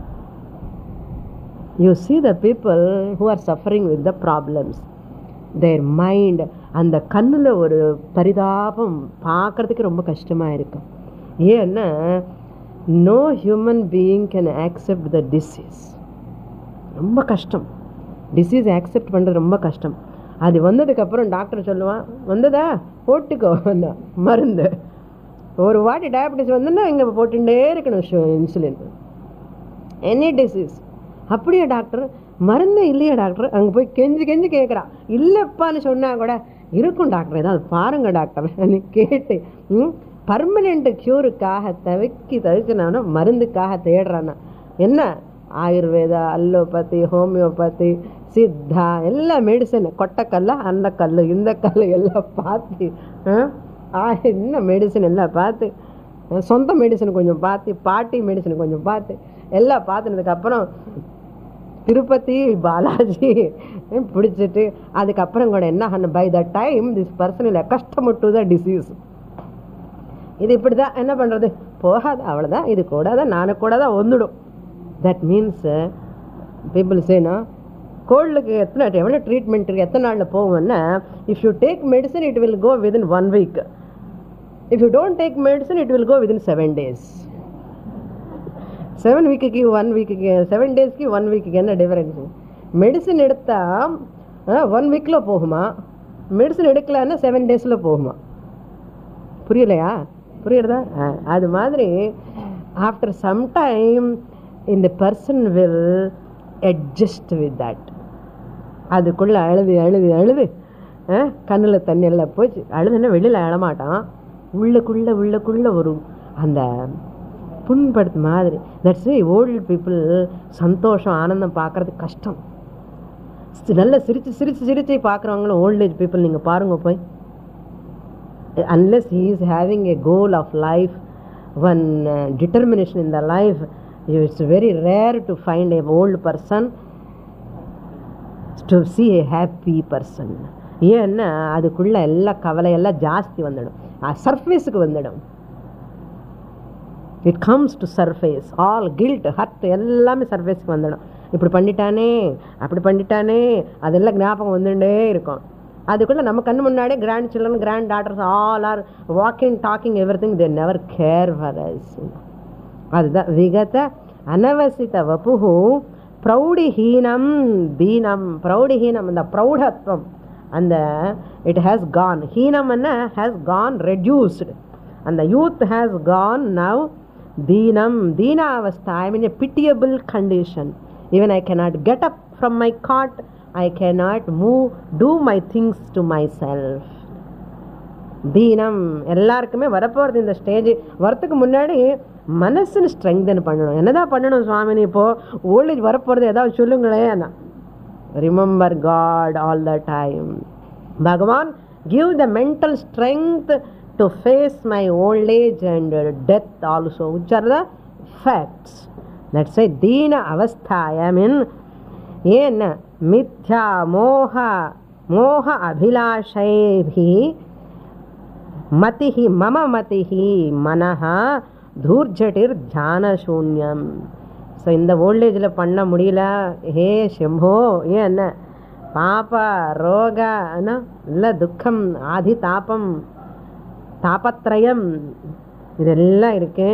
You see the people who are suffering with the problems, their mind, அந்த கண்ணில் ஒரு பரிதாபம் பார்க்கறதுக்கு ரொம்ப கஷ்டமாக இருக்கும். ஏன்னா no human being can accept the disease. ரொம்ப கஷ்டம், டிசீஸ் ஆக்செப்ட் பண்ணுறது ரொம்ப கஷ்டம். அது வந்ததுக்கப்புறம் டாக்டர் சொல்லுவான், வந்ததா போட்டுக்கோ மருந்து, ஒரு வாட்டி டயபெட்டிஸ் வந்தோன்னா இங்கே போட்டுட்டே இருக்கணும் இன்சுலின், எனி டிசீஸ். அப்படியே டாக்டர் மருந்தே இல்லையா டாக்டர், அங்கே போய் கெஞ்சி கெஞ்சி கேட்குறான். இல்லைப்பான்னு சொன்னால் கூட இருக்கும் டாக்டர், ஏதாவது பாருங்க டாக்டர் கேட்டு பர்மனெண்ட் க்யூருக்காக தவிச்சு மருந்துக்காக தேடுறான்னா என்ன, ஆயுர்வேதா, அல்லோபதி, ஹோமியோபதி, சித்தா, எல்லா மெடிசன், கொட்டைக்கல், அந்த கல், இந்த கல் எல்லாம் பார்த்து, என்ன மெடிசன் எல்லாம் பார்த்து, சொந்த மெடிசன் கொஞ்சம் பார்த்து, பாட்டி மெடிசன் கொஞ்சம் பார்த்து, எல்லாம் பார்த்துனதுக்கப்புறம் திருப்பதி பாலாஜி பிடிச்சிட்டு அதுக்கப்புறம் கூட என்ன ஆகணும், by the time this person இல்லை கஸ்டமர் டு த டிசீஸ். இது இப்படி தான் என்ன பண்ணுறது, போகாது அவ்வளோதான், இது கூட தான் நானும் கூட தான் வந்துடும். தட் மீன்ஸ் பீப்புள் சேனா கோல்டுக்கு எவ்வளோ ட்ரீட்மெண்ட் இருக்குது, எத்தனை நாளில் போகும்னா, if you take medicine it will go within 1 week. If you don't take medicine it will go within 7 days. 7 weekக்கு 1 weekக்கு 7 daysக்கு 1 weekக்கு என்ன டிஃபரன்ஸு? மெடிசன் எடுத்தால் 1 weekல போகுமா, மெடிசன் எடுக்கலான்னா 7 daysல போகுமா? புரியலையா? புரியுறதா? அது மாதிரி ஆஃப்டர் சம் டைம் இந்த person will adjust with that. அதுக்குள்ளே அழுது அழுது அழுது கண்ணில் தண்ணி எல்லாம் போச்சு. அழுதுன்னா வெளியில் அழமாட்டான், உள்ளுக்குள்ளே ஒரு அந்த புண்படுத்த மாதிரி. தட்ஸ் வை ஓல்டு பீப்புள் சந்தோஷம் ஆனந்தம் பார்க்குறது கஷ்டம். நல்லா சிரித்து சிரித்து சிரித்து பார்க்குறவங்களும் ஓல்டேஜ் பீப்புள் நீங்கள் பாருங்கள் போய். unless he is having a goal of life, one determination in the life, it's very rare to find a old person to see a happy person. ஏன்னா அதுக்குள்ள எல்லா கவலையெல்லாம் ஜாஸ்தி வந்துடும், சர்ஃபேஸுக்கு வந்துடும். It comes to surface, all guilt, hurt எல்லாமே சர்ஃபேஸுக்கு வந்துடும். இப்படி பண்ணிட்டானே அப்படி பண்ணிட்டானே அதெல்லாம் ஞாபகம் வந்துட்டே இருக்கும். அதுக்குள்ளே நம்ம கண்ணு முன்னாடியே grandchildren, granddaughters all are walking, talking, everything. They never care for us. அதுதான் விகத அனவசித வபுஹு பிரௌடிஹீனம் தீனம். பிரௌடிஹீனம் அந்த பிரௌடத்துவம், அந்த இட் ஹேஸ் கான். ஹீனம்னா ஹேஸ் கான், ரெடியூஸ்டு. அந்த யூத் ஹேஸ் கான். நவ் தீனம், தீனாவஸ்தா, I mean a pitiable condition. Even I cannot get up from my cot, I cannot move, do my things to myself. தீனம் எல்லாருக்குமே வரப்போகிறது. இந்த stage வரத்துக்கு முன்னாடி மனசுன்னு ஸ்ட்ரெங்தன் பண்ணணும். என்னதான் பண்ணணும் சுவாமினி? இப்போது ஓல்டேஜ் வரப்போகிறது ஏதாவது சொல்லுங்களேன். Remember God all the time. Bhagavan give the mental strength to face my old age and death also, which are the facts. Let's say deena avastha, I mean yena mithya moha abhilashaibhi matihi mama matihi manaha dhurjatir dhyana shunyam. So in the old age la panna mudiyala, he shambho yena papa roga na illa dukkam adi tapam தாபத்ரயம் இதெல்லாம் இருக்கு.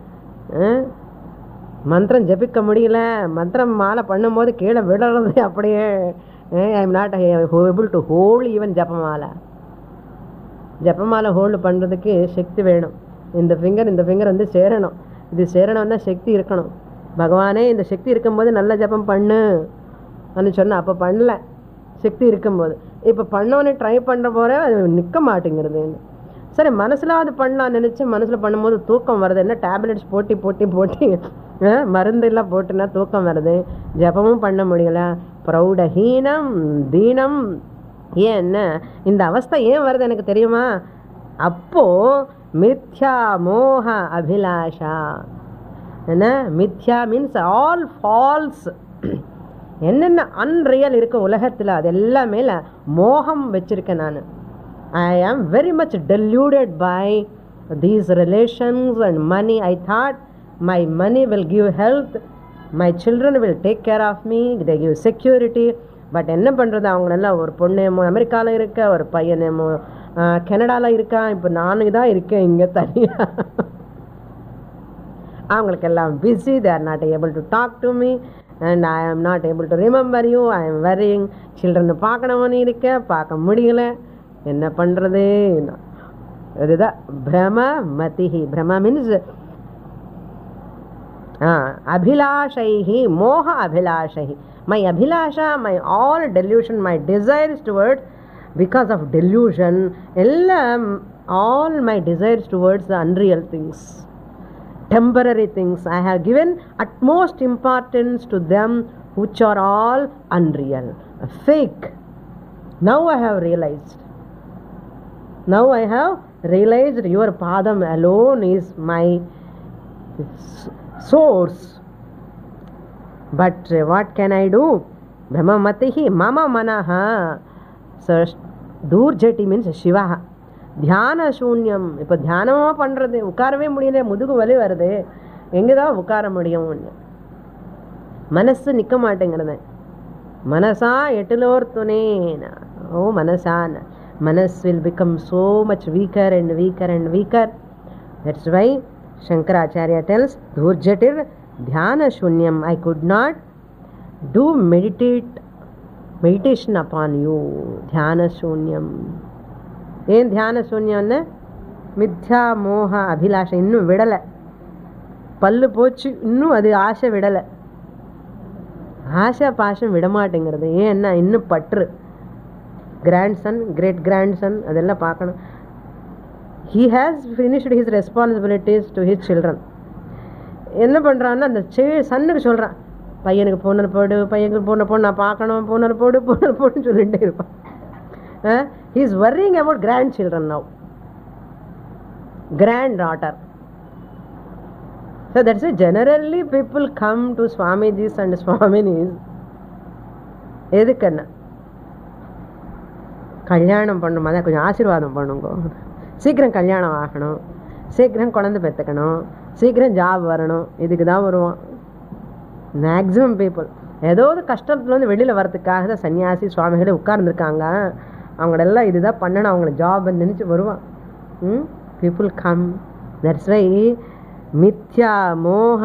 மந்திரம் ஜபிக்க முடியல, மந்திரம் மாலை பண்ணும்போது கீழே விடுறது அப்படியே. I am not able to hold even ஜபமாலை. ஜபமாலை ஹோல்டு பண்ணுறதுக்கு சக்தி வேணும். இந்த ஃபிங்கர் வந்து சேரணும். இது சேரணும்னா சக்தி இருக்கணும். பகவானே இந்த சக்தி இருக்கும்போது நல்ல ஜபம் பண்ணு அப்படின்னு சொன்னால் அப்போ பண்ணல, சக்தி இருக்கும்போது. இப்போ பண்ணோன்னு ட்ரை பண்ணுற போகிற அது நிற்க மாட்டேங்கிறது. சரி மனசில் அது பண்ணலான்னு நினச்சி மனசில் பண்ணும்போது தூக்கம் வருது. என்ன டேப்லெட்ஸ் போட்டி மருந்தெல்லாம் போட்டுன்னா தூக்கம் வருது. ஜபமும் பண்ண முடியல. பிரௌடஹீனம் தீனம். ஏன் என்ன இந்த அவஸ்தை ஏன் வருது எனக்கு தெரியுமா? அப்போது மித்யா மோக அபிலாஷா. என்ன மித்யா மீன்ஸ் ஆல் ஃபால்ஸ். என்னென்ன அன்ரியல் இருக்கும் உலகத்தில் அது எல்லாமே மோகம் வச்சுருக்கேன் நான். I am very much deluded by these relations and money. I thought my money will give health, my children will take care of me, they give security. But என்ன பண்ணுறது, அவங்களெல்லாம் ஒரு பொண்ணேமோ அமெரிக்காவில் இருக்க, ஒரு பையனேமோ கனடாவில் இருக்கா, இப்போ நானும் தான் இருக்கேன் இங்கே தனியாக. அவங்களுக்கெல்லாம் busy, they are not able to talk to me and I am not able to remember you. I am worrying. Children பார்க்கணும்னு இருக்க, பார்க்க முடியல. என்ன பண்ணுறது? இதுதான் பிரம மதிஹி. பிரம மீன்ஸ் அபிலாஷைஹி, மோக அபிலாஷைஹி. மை அபிலாஷா, my all delusion, my desires towards, because of delusion எல்லாம் all my desires towards the unreal things, temporary things. I have given utmost importance to them which are all unreal, fake. Now I have realized. Now I have realized your padam alone is my source. But what can I do? Brahma matihi mama manaha. So Durjati means Shiva. தியான சூன்யம். இப்போ தியானமாக பண்ணுறது, உட்காரவே முடியல, முதுகு வலி வருது, எங்கே தான் உட்கார முடியும்? மனசு நிற்க மாட்டேங்கிறது. மனசா எட்டுலோர் துணேனா ஓ மனசான மனஸ் will become so much weaker and weaker and weaker. That's why Shankaracharya tells Dhurjatir dhyana shunyam. I could not do meditation upon you. Dhyana shunyam. ஏன் தியான சூன்யம்னு? மித்யா மோக அபிலாஷை இன்னும் விடலை. பல்லு போச்சு, இன்னும் அது ஆசை விடலை. ஆசை பாசம் விடமாட்டேங்கிறது. ஏன்னா இன்னும் பற்று. கிராண்ட்சன், கிரேட் கிராண்ட்சன் அதெல்லாம் பார்க்கணும். He has finished his responsibilities to his children. என்ன பண்ணுறான்னா அந்த சன்னுக்கு சொல்கிறான், பையனுக்கு பூனர் போடு, பையனுக்கு பூனை போடு, நான் பார்க்கணும், பூனர் போடுன்னு சொல்லிகிட்டே இருப்பான். He is worrying about grandchildren now, granddaughter. So that's why generally people come to Swamijis and Swaminis. எதுக்குன்னா கல்யாணம் பண்ணணும், அதான் கொஞ்சம் ஆசீர்வாதம் பண்ணுங்க, சீக்கிரம் கல்யாணம் ஆகணும், சீக்கிரம் குழந்தை பெற்றுக்கணும், சீக்கிரம் ஜாப் வரணும், இதுக்கு தான் வருவான் மேக்ஸிமம் பீப்புள். ஏதோ ஒரு கஷ்டத்துலேருந்து வெளியில் வரதுக்காக தான் சன்னியாசி சுவாமிகளே உட்கார்ந்துருக்காங்க. அவங்களெல்லாம் இதுதான் பண்ணணும், அவங்கள ஜாப் நினச்சி வருவான். People come. தட்ஸ் வை மித்யா மோக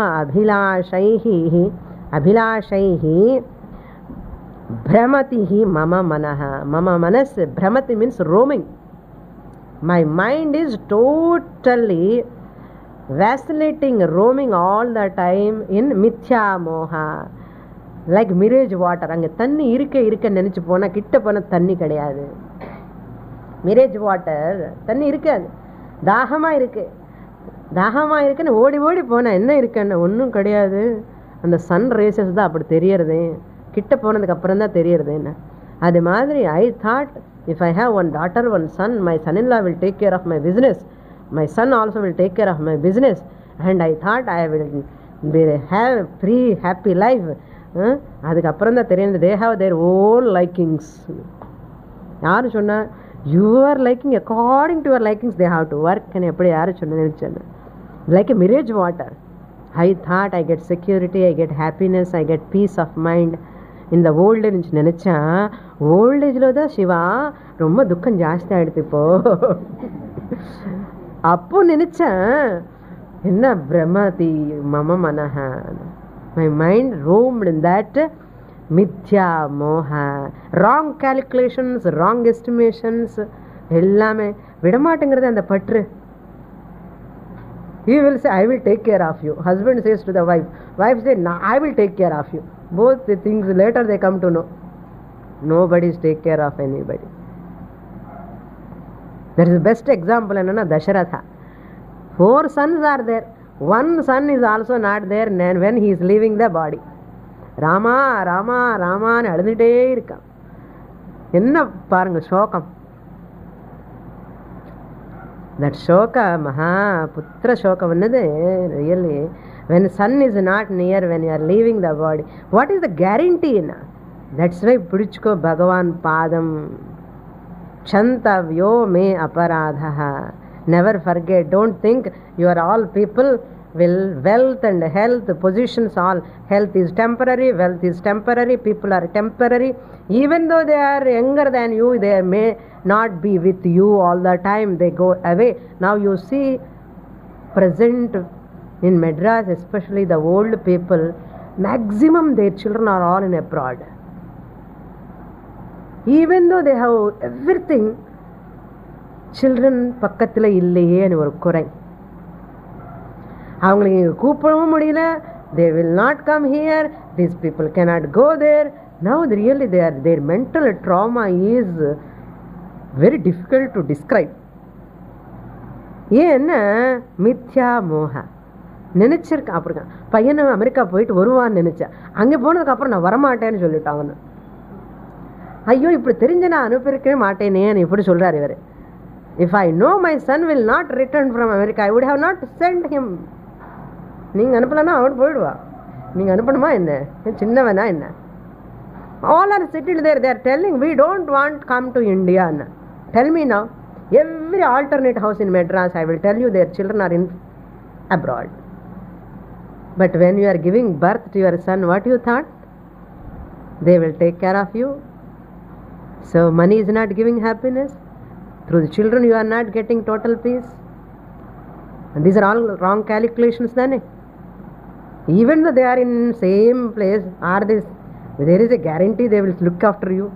அபிலாஷைஹி bhramatihi mama manaha. Mama manas, bhramati means roaming. My mind is totally vacillating, roaming all the time in mithya moha. Like mirage water. அங்கே தண்ணி இருக்க நினச்சி போனால் கிட்ட போனால் தண்ணி கிடையாது. மிரேஜ் வாட்டர் தண்ணி இருக்காது. தாகமாக இருக்குன்னு ஓடி போனால் என்ன இருக்குன்னு ஒன்றும் கிடையாது. அந்த சன் ரேசஸ் தான் அப்படி தெரியறது. கிட்ட போனதுக்கு அப்புறம் தான் தெரியறது என்ன. அது மாதிரி I thought if I have one daughter one son, my son in law will take care of my business, my son also will take care of my business, and I thought I will have free happy life. அதுக்கப்புறம் தான் தெரியுது they have their own likings. யார் சொன்னால் your liking according to your likings they have to ஒர்க்னு எப்படி யார் சொன்ன நினச்சேன்னு. Like a mirage water. I thought I get security, I get happiness, I get peace of mind. இந்த old age நினச்சா old ஏஜில் தான் சிவா ரொம்ப துக்கம் ஜாஸ்தி ஆகிடுது இப்போ. அப்போ நினச்சேன் என்ன பிரமதி மம மனஹ, my mind roamed in that மித்யா மோக, ராங் கால்குலேஷன்ஸ், ராங் எஸ்டிமேஷன்ஸ் எல்லாமே விடமாட்டேங்கிறது அந்த பற்று. He will say, I will take care of you. Husband says to the wife. Wife says, no, I will take care of you. Both the things later they come to know. Nobody take care of anybody. That is the best example. Dasharatha. 4 sons are there. One son is also not there when he is leaving the body. Rama, Rama, Rama அழுதுட்டே இருக்கான். என்ன பாருங்க சோகம். That shoka, maha putra shoka vannade really when sun is not near, when you are leaving the body, what is the guarantee na? That's why pudichko Bhagavan padam chantavyo me aparadha. Never forget, don't think you are all people will wealth and health positions, all health is temporary, wealth is temporary, people are temporary. Even though they are younger than you, they may not be with you all the time, they go away. Now you see present in Madras, especially the old people, maximum their children are all in abroad. Even though they have everything, children பக்கத்தில் இல்லையே ஒரு குறை. அவங்களுக்கு கூப்பிடவும் முடியல. They will not come here, these people cannot go there. Now really their mental trauma is very difficult to describe. ஏன்னா மித்யா மோகா நினைச்சிருக்கேன். அப்புறம் பையனை அமெரிக்கா போயிட்டு வருவான்னு நினைச்சேன். அங்கே போனதுக்கு அப்புறம் நான் வரமாட்டேன்னு சொல்லிட்டாங்கன்னு. ஐயோ இப்படி தெரிஞ்ச நான் அனுப்பியிருக்கவே மாட்டேனேன்னு இப்படி சொல்றாரு இவர். If I know my son will not return from America, I would have not sent him. நீங்கள் அனுப்பலன்னா அவன் போயிடுவா. நீங்கள் அனுப்பணுமா என்ன, சின்னவனா என்ன? All are settled there. They are telling, we don't want come to India. Tell me now. Every alternate house in Madras, I will tell you, their children are in abroad. But when you are giving birth to your son, what you thought? They will take care of you. So money is not giving happiness. Through the children you are not getting total peace. And these are all wrong calculations then. Even though they are in same place, there is a guarantee they will look after you.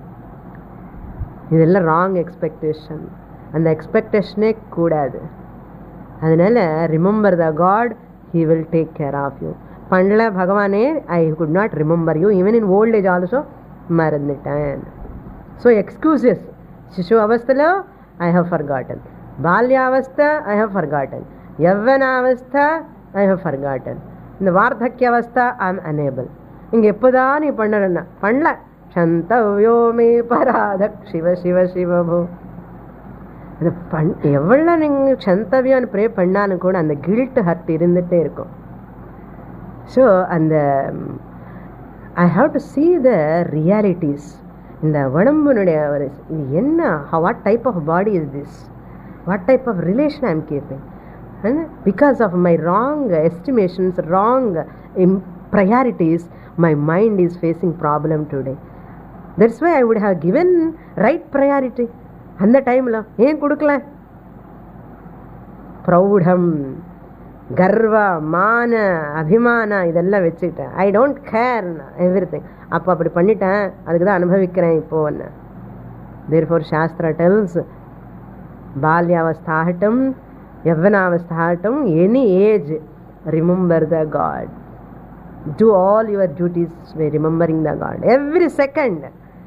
இதெல்லாம் wrong expectation. அந்த எக்ஸ்பெக்டேஷனே கூடாது. அதனால remember the God, he will take care of you. பண்ணல பகவானே, I could not remember you, even in old age also மறந்துட்டேன். So excuses. శిశు అవస్థలో ఐ హ్యావ్ ఫర్గాటన్, బాల్యావస్థ ఐ హ్యావ్ ఫర్గాటన్, యవ్వనావస్థ ఐ హ్యావ్ ఫర్గాటన్, இந்த வார்த்தக்கியாவஸ்த ஐ எம் அனேபிள். இங்கே எப்போதான் நீ பண்ணலன்னா பண்ணல. சந்தவ்யோ மே பராதக் சிவ சிவ சிவபோ. அது எவ்வளோ நீங்கள் சந்தவியோன்னு ப்ரே பண்ணாலும் கூட அந்த கில்ட் ஹர்ட் இருந்துகிட்டே இருக்கும். ஸோ அந்த I have to see the realities. இந்த உடம்புனுடைய ஒரு என்ன, what type of body is this, what type of relation I am keeping. Because of my wrong estimations, wrong priorities, my mind is facing problem today. That's why I would have given right priority. அந்த டைமில் ஏன் கொடுக்கல? ப்ரௌடம் கர்வ மான அபிமான இதெல்லாம் வச்சுக்கிட்டேன். I don't care every thing. அப்போ அப்படி பண்ணிட்டேன், அதுக்கு தான் அனுபவிக்கிறேன் இப்போன்னு. தேர்ஃபோர் சாஸ்திரா டெல்ஸ் பால்யாவஸ்தாகட்டும் யவ்வனாவஸ்தாகட்டும் any age remember the God. Do all your duties by remembering the God. Every second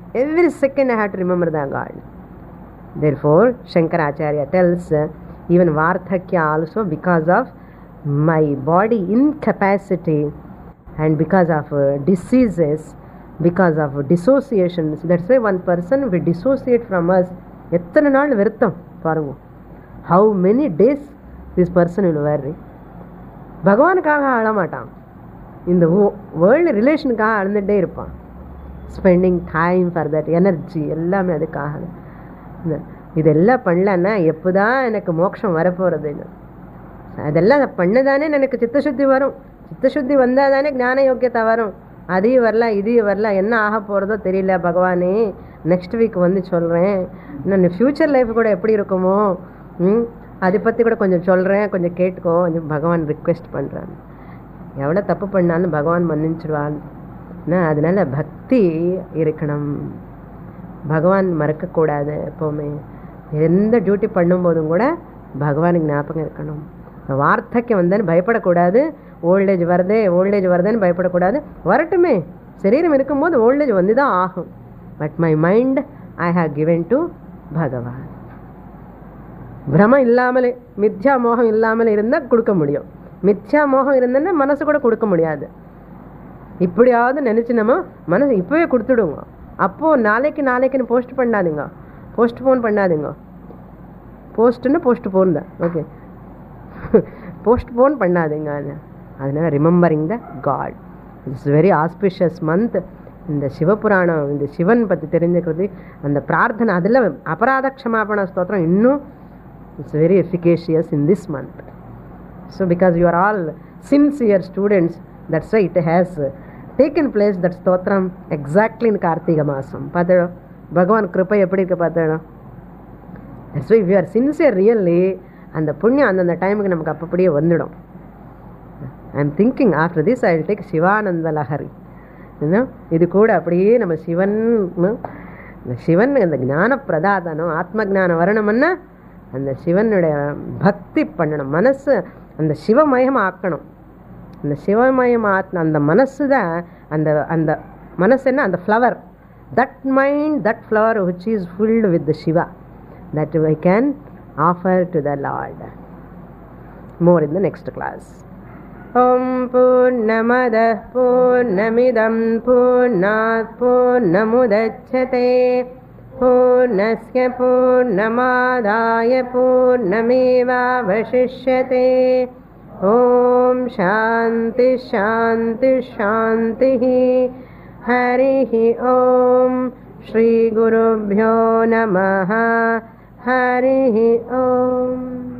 I have to remember the God. Therefore, Shankaracharya tells, even Vardhakya also, because of my body incapacity and because of diseases, because of dissociations. That's why one person will dissociate from us. எத்தனை நாள் வருத்தம் பாருங்க. How many days this person will worry. பகவானுக்காக அழமாட்டான், இந்த world ரிலேஷனுக்காக அழுந்துகிட்டே இருப்பான். Spending time for that energy எல்லாமே அதுக்காக. இதெல்லாம் பண்ணலன்னா எப்போதான் எனக்கு மோட்சம் வரப்போகிறதுன்னு. அதெல்லாம் பண்ணதானே எனக்கு சித்தசுத்தி வரும். சித்தசுத்தி வந்தால் தானே ஞான யோக்கியத்தை வரும். அதையும் வரல இதையும் வரல, என்ன ஆக போகிறதோ தெரியல பகவானே. நெக்ஸ்ட் வீக் வந்து சொல்கிறேன். இன்னும் ஃப்யூச்சர் லைஃப் கூட எப்படி இருக்குமோ அதை பற்றி கூட கொஞ்சம் சொல்கிறேன், கொஞ்சம் கேட்டுக்கோ கொஞ்சம் பகவான் ரிக்வெஸ்ட் பண்ணுறான். எவ்வளோ தப்பு பண்ணாலும் பகவான் மன்னிச்சிடுவான். அதனால பக்தி இருக்கணும், பகவான் மறக்கக்கூடாது. எப்போவுமே எந்த டியூட்டி பண்ணும்போதும் கூட பகவானுக்கு ஞாபகம் இருக்கணும். வார்த்தைக்கு வந்தேன்னு பயப்படக்கூடாது. ஓல்டேஜ் வருதுன்னு பயப்படக்கூடாது. வரட்டுமே, சரீரம் இருக்கும்போது ஓல்டேஜ் வந்து தான் ஆகும். But my mind I have given to Bhagavan. பிரமம் இல்லாமலே, மித்யா மோகம் இல்லாமல் இருந்தால் கொடுக்க முடியும். மித்யா மோகம் இருந்தேன்னா மனசு கூட கொடுக்க முடியாது. இப்படியாவது நினச்சி நம்ம மனசு இப்போவே கொடுத்துடுங்க. அப்போது நாளைக்குன்னு போஸ்ட்போன் பண்ணாதுங்க. போஸ்ட்போன் தான், ஓகே, போஸ்ட்போன் பண்ணாதுங்க. அதனால் remembering the God. It's very auspicious month. இந்த சிவபுராணம், இந்த சிவன் பற்றி தெரிஞ்சுக்கிறது, அந்த பிரார்த்தனை, அதில் அபராத க்ஷமாபண ஸ்தோத்திரம் இன்னும் it's very efficacious in this month. So because you are all sincere students, that's why it has taken place, that stotram exactly in Kartika Masam. Padaro Bhagavan Kripa eppadi irukku padaro. That's why if you are sincere really, and the punya and the time ku namakku appadiye vandidum. I am thinking after this I will take Shivananda Lahari. You know, idu kuda appadiye nama Shivan and the gnana pradadano atma gnana varanamana அந்த சிவனுடைய பக்தி பண்ணணும். மனசு அந்த சிவமயம் ஆக்கணும். அந்த சிவமயம் ஆக்கின அந்த மனசு தான் அந்த அந்த மனசு என்ன, அந்த flower, that mind, that flower which is filled with the Shiva, that we can offer to the Lord. More in the next class. Om Purnamada Purnamidam Purnat Purnamudachyate Purnasya Purnamadaya Purnamevavashishyate. Om Shanti Shanti Shanti. Harihi Om. Shri Gurubhyo Namaha. Harihi Om.